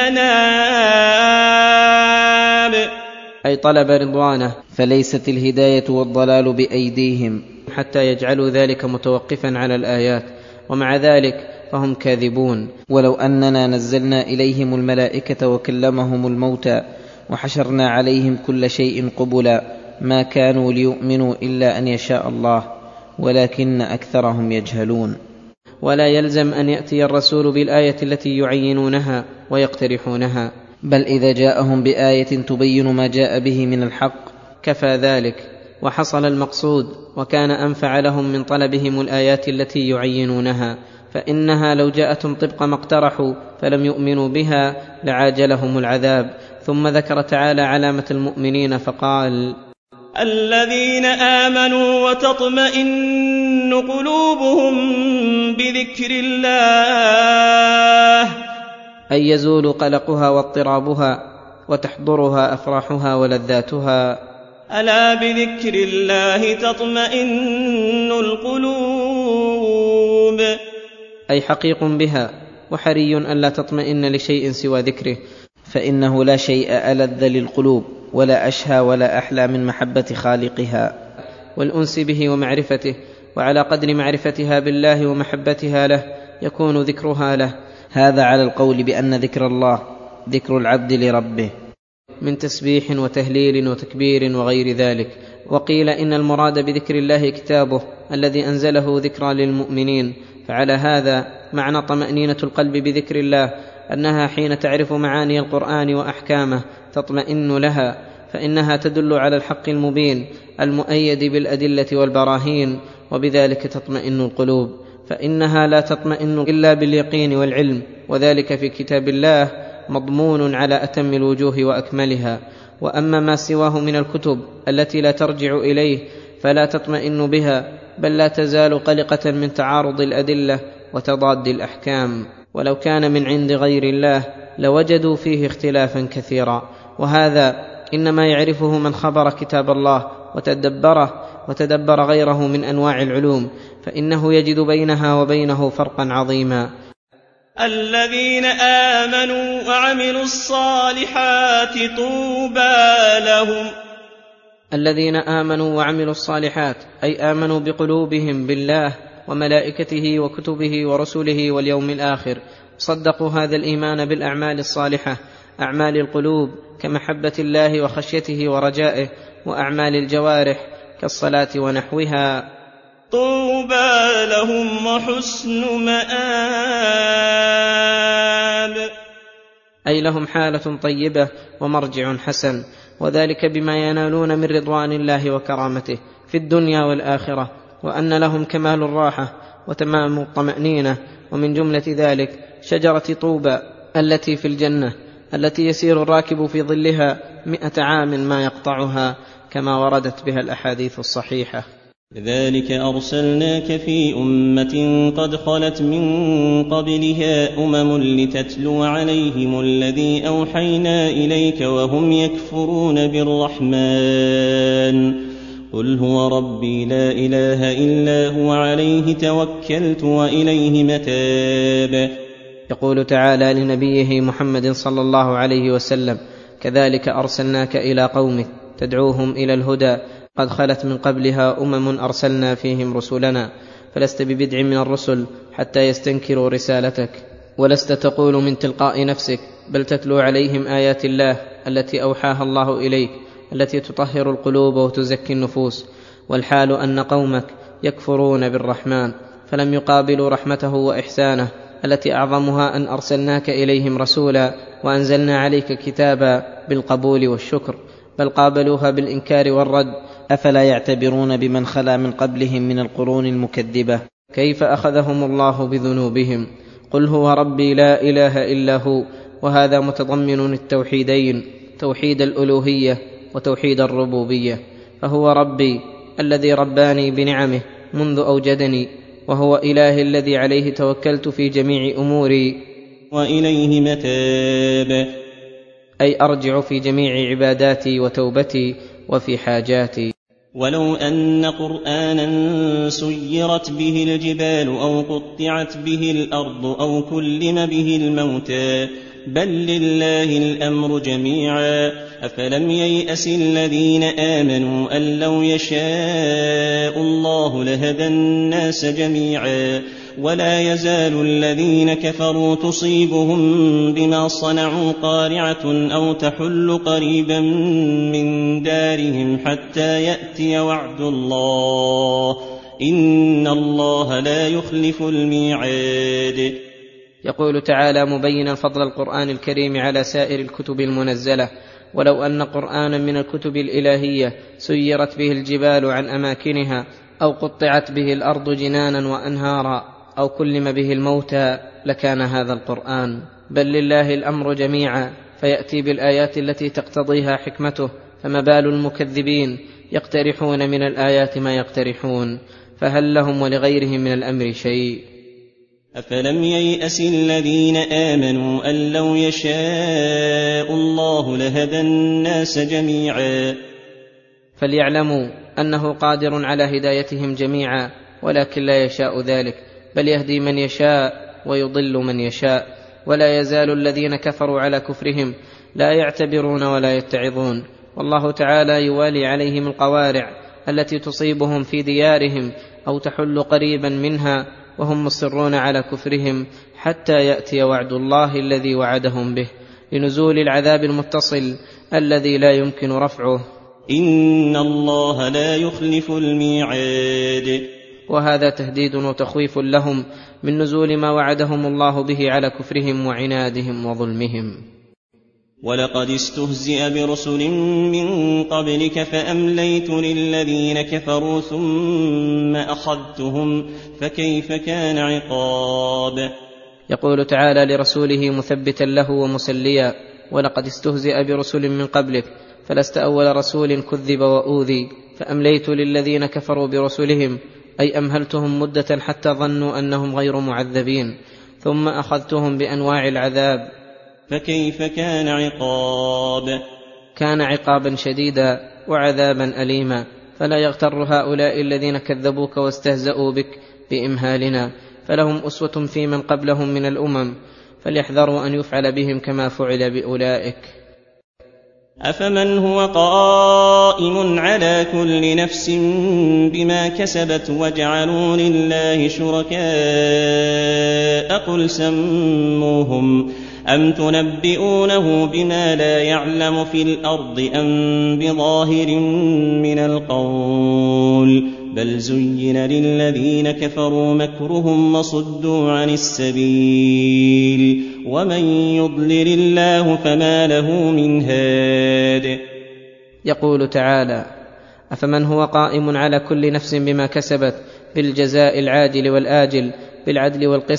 أناب، أي طلب رضوانه، فليست الهداية والضلال بأيديهم حتى يجعلوا ذلك متوقفا على الآيات، ومع ذلك فهم كاذبون. ولو أننا نزلنا إليهم الملائكة وكلمهم الموتى وحشرنا عليهم كل شيء قبلا ما كانوا ليؤمنوا إلا أن يشاء الله ولكن أكثرهم يجهلون. ولا يلزم أن يأتي الرسول بالآية التي يعينونها ويقترحونها، بل إذا جاءهم بآية تبين ما جاء به من الحق كفى ذلك وحصل المقصود، وكان أنفع لهم من طلبهم الآيات التي يعينونها، فإنها لو جاءتهم طبق ما اقترحوا فلم يؤمنوا بها لعاجلهم العذاب. ثم ذكر تعالى علامة المؤمنين فقال الذين آمنوا وتطمئن قلوبهم بذكر الله، أي يزول قلقها واضطرابها وتحضرها أفراحها ولذاتها. ألا بذكر الله تطمئن القلوب، أي حقيق بها وحري أن لا تطمئن لشيء سوى ذكره، فإنه لا شيء ألذ للقلوب ولا أشهى ولا أحلى من محبة خالقها والأنس به ومعرفته، وعلى قدر معرفتها بالله ومحبتها له يكون ذكرها له. هذا على القول بأن ذكر الله ذكر العبد لربه من تسبيح وتهليل وتكبير وغير ذلك. وقيل إن المراد بذكر الله كتابه الذي أنزله ذكرى للمؤمنين. فعلى هذا معنى طمأنينة القلب بذكر الله أنها حين تعرف معاني القرآن وأحكامه تطمئن لها، فإنها تدل على الحق المبين المؤيد بالأدلة والبراهين، وبذلك تطمئن القلوب، فإنها لا تطمئن إلا باليقين والعلم، وذلك في كتاب الله مضمون على أتم الوجوه وأكملها. وأما ما سواه من الكتب التي لا ترجع إليه فلا تطمئن بها، بل لا تزال قلقة من تعارض الأدلة وتضاد الأحكام. ولو كان من عند غير الله لوجدوا فيه اختلافا كثيرا، وهذا إنما يعرفه من خبر كتاب الله وتدبر غيره من أنواع العلوم، فإنه يجد بينها وبينه فرقا عظيما. الذين آمنوا وعملوا الصالحات طوبى لهم، الذين آمنوا وعملوا الصالحات أي آمنوا بقلوبهم بالله وملائكته وكتبه ورسله واليوم الآخر، صدقوا هذا الإيمان بالأعمال الصالحة، أعمال القلوب كمحبة الله وخشيته ورجائه، وأعمال الجوارح كالصلاة ونحوها. طوبى لهم وحسن مآب، أي لهم حالة طيبة ومرجع حسن، وذلك بما ينالون من رضوان الله وكرامته في الدنيا والآخرة، وأن لهم كمال الراحة وتمام الطمأنينة. ومن جملة ذلك شجرة طوبى التي في الجنة، التي يسير الراكب في ظلها 100 عام ما يقطعها، كما وردت بها الأحاديث الصحيحة. كذلك أرسلناك في أمة قد خلت من قبلها لتتلو عليهم الذي أوحينا إليك وهم يكفرون بالرحمن قل هو ربي لا إله إلا هو عليه توكلت وإليه متاب. يقول تعالى لنبيه محمد صلى الله عليه وسلم: كذلك أرسلناك إلى قومك تدعوهم إلى الهدى قد خلت من قبلها أرسلنا فيهم رسلنا، فلست ببدع من الرسل حتى يستنكروا رسالتك، ولست تقول من تلقاء نفسك، بل تتلو عليهم آيات الله التي أوحاها الله إليك، التي تطهر القلوب وتزكي النفوس. والحال أن قومك يكفرون بالرحمن، فلم يقابلوا رحمته وإحسانه التي أعظمها أن أرسلناك إليهم رسولا وأنزلنا عليك كتابا بالقبول والشكر، بل قابلوها بالإنكار والرد. أفلا يعتبرون بمن خلا من قبلهم من القرون المكذبة كيف أخذهم الله بذنوبهم؟ قل هو ربي لا إله إلا هو، وهذا متضمن التوحيدين، توحيد الألوهية وتوحيد الربوبية. فهو ربي الذي رباني بنعمه منذ أوجدني، وهو إلهي الذي عليه توكلت في جميع أموري، وإليه متاب، أي أرجع في جميع عباداتي وتوبتي وفي حاجاتي. ولو أن قرآنا سيرت به الجبال أو قطعت به الأرض أو كلم به الموتى بل لله الأمر جميعا أفلم ييأس الذين آمنوا أن لو يشاء الله لهدى الناس جميعا ولا يزال الذين كفروا تصيبهم بما صنعوا قارعة أو تحل قريبا من دارهم حتى يأتي وعد الله إن الله لا يخلف الميعاد. يقول تعالى مبينا فضل القرآن الكريم على سائر الكتب المنزلة: ولو أن قرآنا من الكتب الإلهية سيرت به الجبال عن أماكنها أو قطعت به الأرض جنانا وأنهارا أو كلم به الموتى لكان هذا القرآن، بل لله الأمر جميعا، فيأتي بالآيات التي تقتضيها حكمته، فما بال المكذبين يقترحون من الآيات ما يقترحون، فهل لهم ولغيرهم من الأمر شيء؟ أفلم ييأس الذين آمنوا أن لو يشاء الله لهدى الناس جميعا. فليعلموا أنه قادر على هدايتهم جميعا، ولكن لا يشاء ذلك، بل يهدي من يشاء ويضل من يشاء. ولا يزال الذين كفروا على كفرهم لا يعتبرون ولا يتعظون، والله تعالى يوالي عليهم القوارع التي تصيبهم في ديارهم أو تحل قريبا منها وهم مصرون على كفرهم حتى يأتي وعد الله الذي وعدهم به، لنزول العذاب المتصل الذي لا يمكن رفعه. إن الله لا يخلف الميعاد. وهذا تهديد وتخويف لهم من نزول ما وعدهم الله به على كفرهم وعنادهم وظلمهم. ولقد استهزئ برسل من قبلك فأمليت للذين كفروا ثم أخذتهم فكيف كان عقاب. يقول تعالى لرسوله مثبتا له ومسليا: ولقد استهزئ برسل من قبلك، فلست أول رسول كذب وأوذي، فأمليت للذين كفروا برسلهم، أي أمهلتهم مدة حتى ظنوا أنهم غير معذبين، ثم أخذتهم بأنواع العذاب فكيف كان عقاب. كان عقابا شديدا وعذابا أليما، فلا يغتر هؤلاء الذين كذبوك واستهزأوا بك بإمهالنا، فلهم أسوة في من قبلهم من الأمم، فليحذروا أن يفعل بهم كما فعل بأولئك. أفمن هو قائم على كل نفس بما كسبت وجعلوا لله شركاء قل سموهم أم تنبئونه بما لا يعلم في الأرض أم بظاهر من القول بل زين للذين كفروا مكرهم وصدوا عن السبيل ومن يضلل الله فما له من هاد. يقول تعالى: أفمن هو قائم على كل نفس بما كسبت بالجزاء العاجل والآجل بالعدل والقسط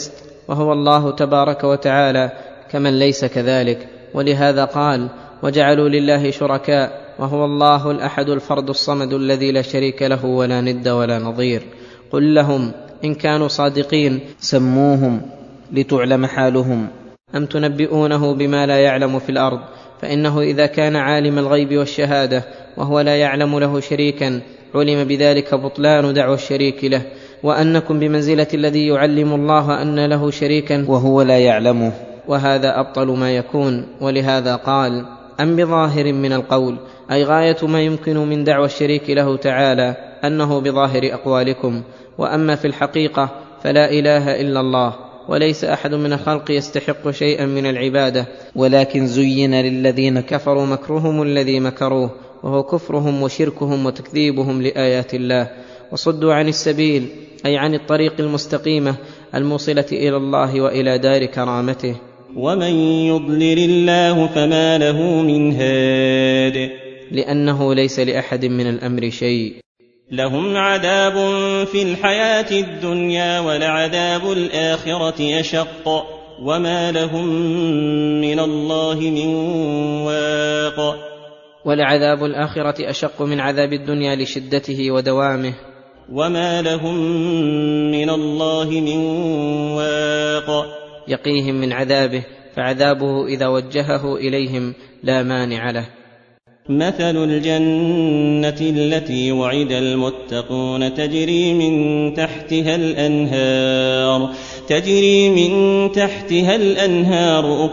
وهو الله تبارك وتعالى كمن ليس كذلك. ولهذا قال: وجعلوا لله شركاء وهو الله الأحد الفرد الصمد الذي لا شريك له ولا ند ولا نظير. قل لهم إن كانوا صادقين سموهم لتعلم حالهم. أم تنبئونه بما لا يعلم في الأرض؟ فإنه إذا كان عالم الغيب والشهادة وهو لا يعلم له شريكا علم بذلك بطلان دعوى الشريك له، وأنكم بمنزلة الذي يعلم الله أن له شريكا وهو لا يعلمه، وهذا أبطل ما يكون. ولهذا قال: أم بظاهر من القول، أي غاية ما يمكن من دعوى الشريك له تعالى أنه بظاهر أقوالكم، وأما في الحقيقة فلا إله إلا الله، وليس أحد من الخلق يستحق شيئا من العبادة، ولكن زين للذين كفروا مكرهم الذي مكروه، وهو كفرهم وشركهم وتكذيبهم لآيات الله، وصدوا عن السبيل، أي عن الطريق المستقيمة الموصلة إلى الله وإلى دار كرامته. ومن يضلل الله فما له من هاد، لأنه ليس لأحد من الأمر شيء. لهم عذاب في الحياة الدنيا ولعذاب الآخرة أشق، وما لهم من الله من واق. ولعذاب الآخرة أشق من عذاب الدنيا لشدته ودوامه، وما لهم من الله من واق. يقيهم من عذابه، فعذابه إذا وجهه إليهم لا مانع له. مثل الجنة التي وعد المتقون تجري من تحتها الأنهار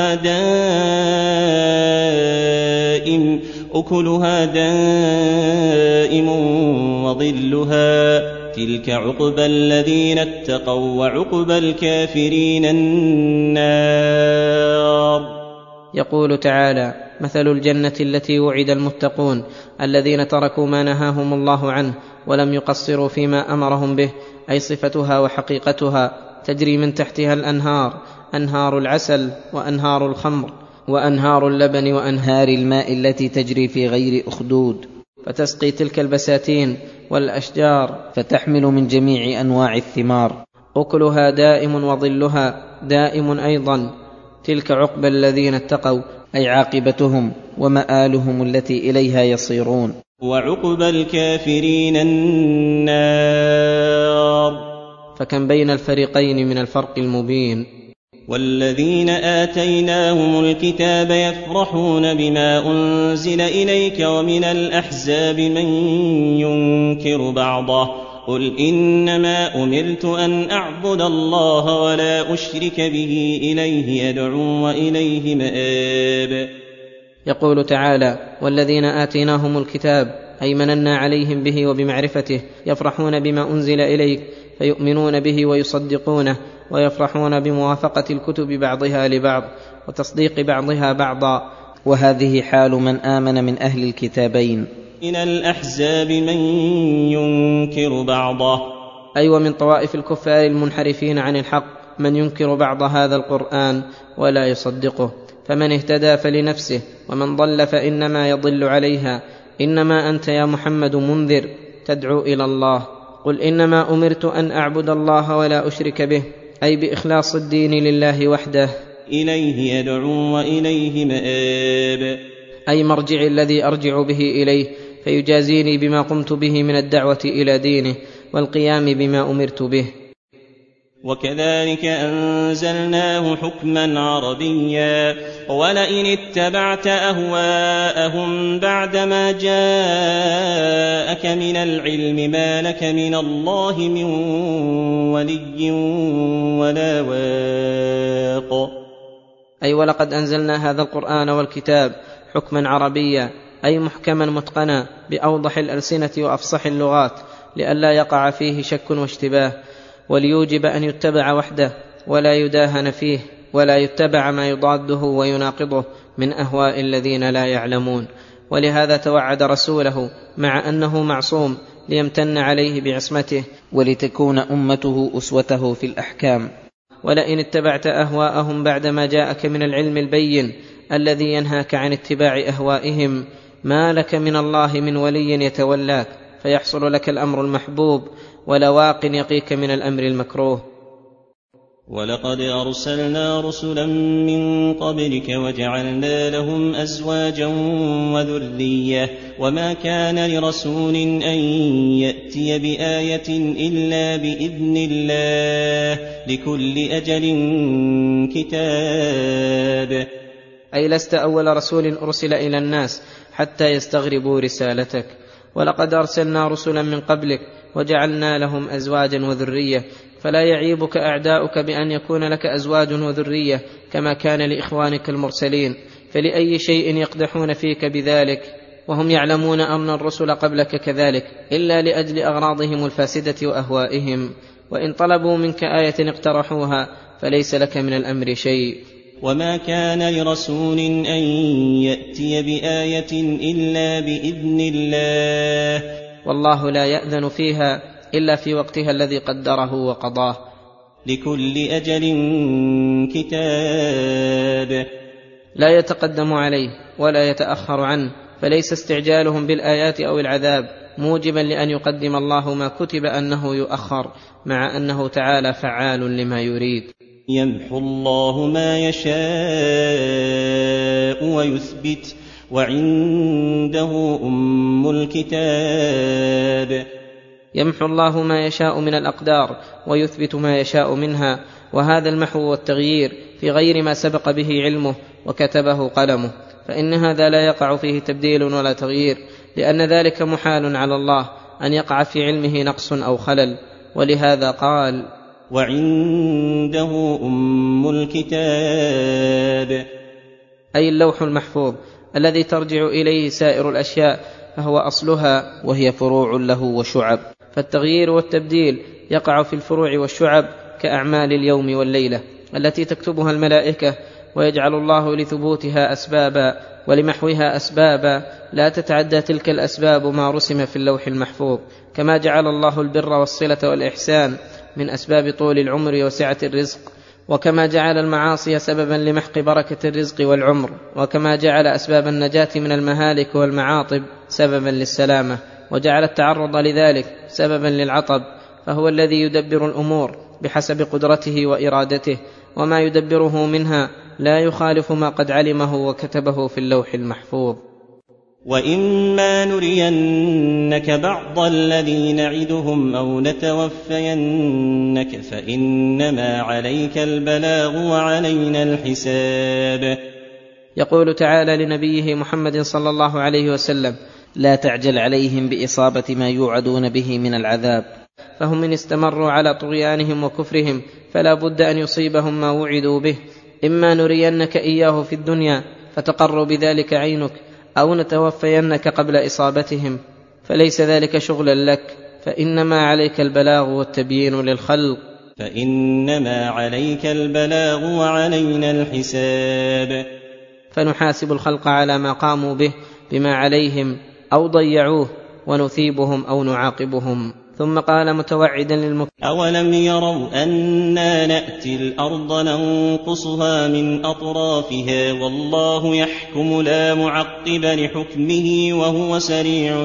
أكلها دائم وظلها، تلك عقبى الذين اتقوا، وعقبى الكافرين النار. يقول تعالى: مثل الجنة التي وعد المتقون الذين تركوا ما نهاهم الله عنه ولم يقصروا فيما أمرهم به، أي صفتها وحقيقتها، تجري من تحتها الأنهار، أنهار العسل وأنهار الخمر وأنهار اللبن وأنهار الماء التي تجري في غير أخدود، فتسقي تلك البساتين والأشجار، فتحمل من جميع أنواع الثمار، أكلها دائم وظلها دائم أيضا. تلك عقبى الذين اتقوا، أي عاقبتهم ومآلهم التي إليها يصيرون، وعقبى الكافرين النار. فكم بين الفريقين من الفرق المبين. والذين آتيناهم الكتاب يفرحون بما أنزل إليك ومن الأحزاب من ينكر بعضه، قل إنما أمرت أن أعبد الله ولا أشرك به إليه يدعو وإليه مآب. يقول تعالى: والذين آتيناهم الكتاب، أي مننا عليهم به وبمعرفته، يفرحون بما أنزل إليك، فيؤمنون به ويصدقونه، ويفرحون بموافقة الكتب بعضها لبعض وتصديق بعضها بعضا. وهذه حال من آمن من أهل الكتابين. من الأحزاب من ينكر بعضه، أي ومن طوائف الكفار المنحرفين عن الحق من ينكر بعض هذا القرآن ولا يصدقه، فمن اهتدى فلنفسه، ومن ضل فإنما يضل عليها. إنما أنت يا محمد منذر تدعو إلى الله، قل إنما أمرت أن أعبد الله ولا أشرك به، أي بإخلاص الدين لله وحده، إليه يدعو وإليه مآب، أي مرجع الذي أرجع به إليه، فيجازيني بما قمت به من الدعوة إلى دينه والقيام بما أمرت به. وكذلك أنزلناه حكما عربيا، ولئن اتبعت أهواءهم بعدما جاءك من العلم ما لك من الله من ولي ولا واق. أي ولقد أنزلنا هذا القرآن والكتاب حكما عربيا، أي محكما متقنا بأوضح الألسنة وأفصح اللغات، لئلا يقع فيه شك واشتباه، وليوجب أن يتبع وحده ولا يداهن فيه، ولا يتبع ما يضاده ويناقضه من أهواء الذين لا يعلمون. ولهذا توعد رسوله مع أنه معصوم ليمتن عليه بعصمته، ولتكون أمته أسوته في الأحكام. ولئن اتبعت أهواءهم بعدما جاءك من العلم البين الذي ينهاك عن اتباع أهوائهم، ما لك من الله من ولي يتولاك فيحصل لك الأمر المحبوب، ولا واق يقيك من الأمر المكروه. ولقد أرسلنا رسلا من قبلك وجعلنا لهم أزواجا وذرية وما كان لرسول أن يأتي بآية إلا بإذن الله لكل أجل كتاب. أي لست أول رسول أرسل إلى الناس حتى يستغربوا رسالتك. ولقد أرسلنا رسلا من قبلك وجعلنا لهم أزواجا وذرية، فلا يعيبك أعداؤك بأن يكون لك أزواج وذرية كما كان لإخوانك المرسلين، فلأي شيء يقدحون فيك بذلك وهم يعلمون أن الرسل قبلك كذلك، إلا لأجل أغراضهم الفاسدة وأهوائهم. وإن طلبوا منك آية اقترحوها فليس لك من الأمر شيء. وما كان لرسول أن يأتي بآية إلا بإذن الله، والله لا يأذن فيها إلا في وقتها الذي قدره وقضاه. لكل أجل كتاب. لا يتقدم عليه ولا يتأخر عنه، فليس استعجالهم بالآيات أو العذاب موجبا لأن يقدم الله ما كتب أنه يؤخر، مع أنه تعالى فعال لما يريد. يمحو الله ما يشاء ويثبت وعنده أم الكتاب. يمحو الله ما يشاء من الأقدار ويثبت ما يشاء منها، وهذا المحو والتغيير في غير ما سبق به علمه وكتبه قلمه، فإن هذا لا يقع فيه تبديل ولا تغيير، لأن ذلك محال على الله أن يقع في علمه نقص أو خلل. ولهذا قال: وعنده أم الكتاب، أي اللوح المحفوظ الذي ترجع إليه سائر الأشياء، فهو أصلها وهي فروع له وشعب. فالتغيير والتبديل يقع في الفروع والشعب كأعمال اليوم والليلة التي تكتبها الملائكة، ويجعل الله لثبوتها أسبابا ولمحوها أسبابا لا تتعدى تلك الأسباب ما رسم في اللوح المحفوظ، كما جعل الله البر والصلة والإحسان من أسباب طول العمر وسعة الرزق، وكما جعل المعاصي سببا لمحق بركة الرزق والعمر، وكما جعل أسباب النجاة من المهالك والمعاطب سببا للسلامة، وجعل التعرض لذلك سببا للعطب. فهو الذي يدبر الأمور بحسب قدرته وإرادته، وما يدبره منها لا يخالف ما قد علمه وكتبه في اللوح المحفوظ. وإما نرينك بعض الذي نعدهم أو نتوفينك فإنما عليك البلاغ وعلينا الحساب. يقول تعالى لنبيه محمد صلى الله عليه وسلم: لا تعجل عليهم بإصابة ما يوعدون به من العذاب، فهم إن استمروا على طغيانهم وكفرهم فلا بد أن يصيبهم ما وعدوا به، إما نرينك إياه في الدنيا فتقر بذلك عينك، أو نتوفينك قبل إصابتهم، فليس ذلك شغلا لك، فإنما عليك البلاغ والتبيين للخلق. فإنما عليك البلاغ وعلينا الحساب. فنحاسب الخلق على ما قاموا به بما عليهم أو ضيعوه، ونثيبهم أو نعاقبهم. ثم قال متوعدا أولم يروا أنا نأتي الأرض ننقصها من أطرافها والله يحكم لا معقب لحكمه وهو سريع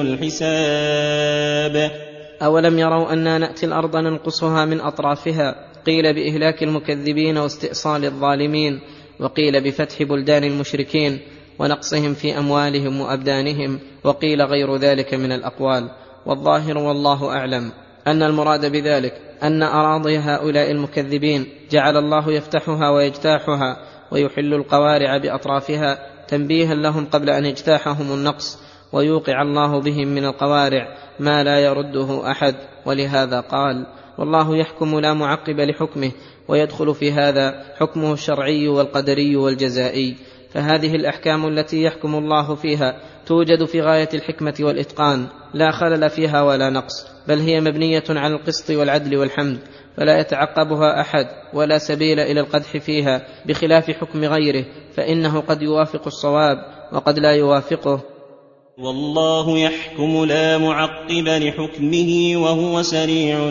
الحساب. أولم يروا أنا نأتي الأرض ننقصها من أطرافها، قيل بإهلاك المكذبين واستئصال الظالمين، وقيل بفتح بلدان المشركين ونقصهم في أموالهم وأبدانهم، وقيل غير ذلك من الأقوال. والظاهر والله أعلم أن المراد بذلك أن أراضي هؤلاء المكذبين جعل الله يفتحها ويجتاحها ويحل القوارع بأطرافها تنبيها لهم قبل أن يجتاحهم النقص، ويوقع الله بهم من القوارع ما لا يرده أحد. ولهذا قال: والله يحكم لا معقب لحكمه، ويدخل في هذا حكمه الشرعي والقدري والجزائي. فهذه الأحكام التي يحكم الله فيها توجد في غاية الحكمة والإتقان، لا خلل فيها ولا نقص، بل هي مبنية على القسط والعدل والحمد، فلا يتعقبها أحد ولا سبيل إلى القدح فيها، بخلاف حكم غيره فإنه قد يوافق الصواب وقد لا يوافقه. والله يحكم لا معقب لحكمه وهو سريع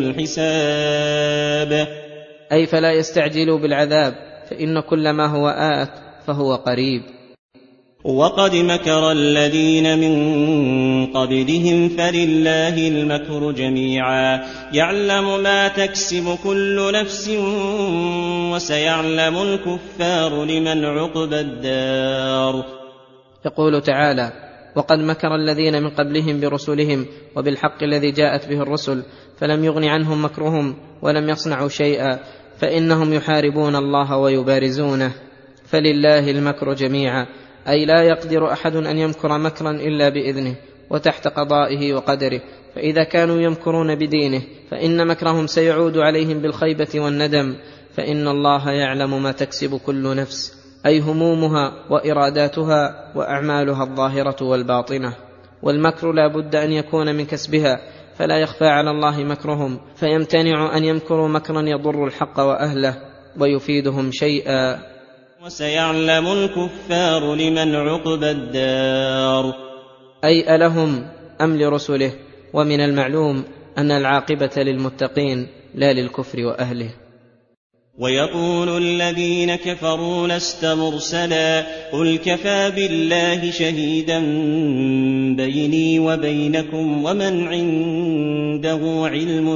الحساب. أي فلا يستعجلوا بالعذاب، فإن كل ما هو آت فهو قريب. وقد مكر الذين من قبلهم فلله المكر جميعا يعلم ما تكسب كل نفس وسيعلم الكفار لمن عقبى الدار. يقول تعالى: وقد مكر الذين من قبلهم برسلهم وبالحق الذي جاءت به الرسل فلم يغن عنهم مكرهم ولم يصنعوا شيئا فإنهم يحاربون الله ويبارزونه. فلله المكر جميعا، أي لا يقدر أحد أن يمكر مكرا إلا بإذنه وتحت قضائه وقدره، فإذا كانوا يمكرون بدينه فإن مكرهم سيعود عليهم بالخيبة والندم، فإن الله يعلم ما تكسب كل نفس، أي همومها وإراداتها وأعمالها الظاهرة والباطنة. والمكر لا بد أن يكون من كسبها، فلا يخفى على الله مكرهم، فيمتنع أن يمكروا مكرا يضر الحق وأهله ويفيدهم شيئا. وسيعلم الكفار لمن عقبى الدار، أي ألهم أم لرسله؟ ومن المعلوم أن العاقبة للمتقين لا للكفر وأهله. ويقول الذين كفروا لست مرسلا قل كفى بالله شهيدا بيني وبينكم ومن عنده علم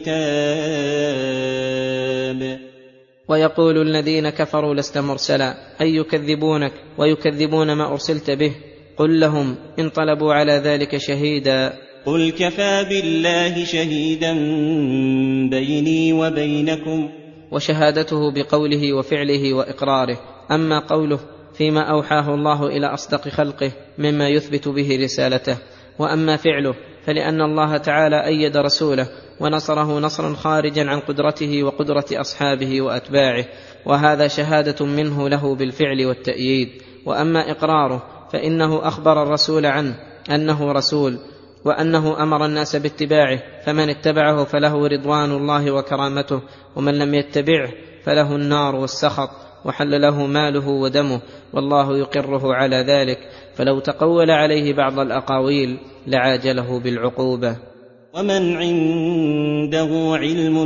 الكتاب. ويقول الذين كفروا لست مرسلا، أي يكذبونك ويكذبون ما أرسلت به. قل لهم إن طلبوا على ذلك شهيدا قل كفى بالله شهيدا بيني وبينكم، وشهادته بقوله وفعله وإقراره. أما قوله فيما أوحاه الله إلى أصدق خلقه مما يثبت به رسالته، وأما فعله فلأن الله تعالى أيد رسوله ونصره نصرا خارجا عن قدرته وقدرة أصحابه وأتباعه، وهذا شهادة منه له بالفعل والتأييد. وأما إقراره فإنه أخبر الرسول عنه أنه رسول، وأنه أمر الناس باتباعه، فمن اتبعه فله رضوان الله وكرامته، ومن لم يتبعه فله النار والسخط، وحل له ماله ودمه، والله يقره على ذلك، فلو تقول عليه بعض الأقاويل لعاجله بالعقوبة. ومن عنده علم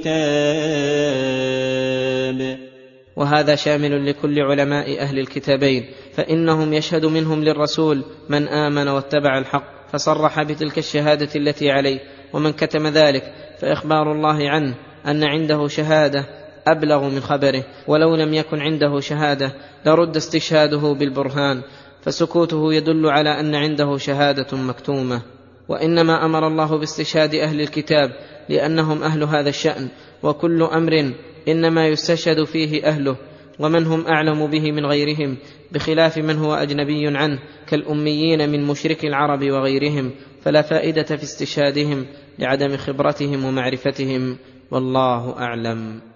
الكتاب، وهذا شامل لكل علماء أهل الكتابين، فإنهم يشهد منهم للرسول من آمن واتبع الحق، فصرح بتلك الشهادة التي عليه. ومن كتم ذلك فإخبار الله عنه أن عنده شهادة أبلغ من خبره، ولو لم يكن عنده شهادة لرد استشهاده بالبرهان، فسكوته يدل على أن عنده شهادة مكتومة. وإنما أمر الله باستشهاد أهل الكتاب لأنهم أهل هذا الشأن، وكل أمر إنما يستشهد فيه أهله، ومن هم أعلم به من غيرهم، بخلاف من هو أجنبي عنه كالأميين من مشرك العرب وغيرهم، فلا فائدة في استشهادهم لعدم خبرتهم ومعرفتهم، والله أعلم.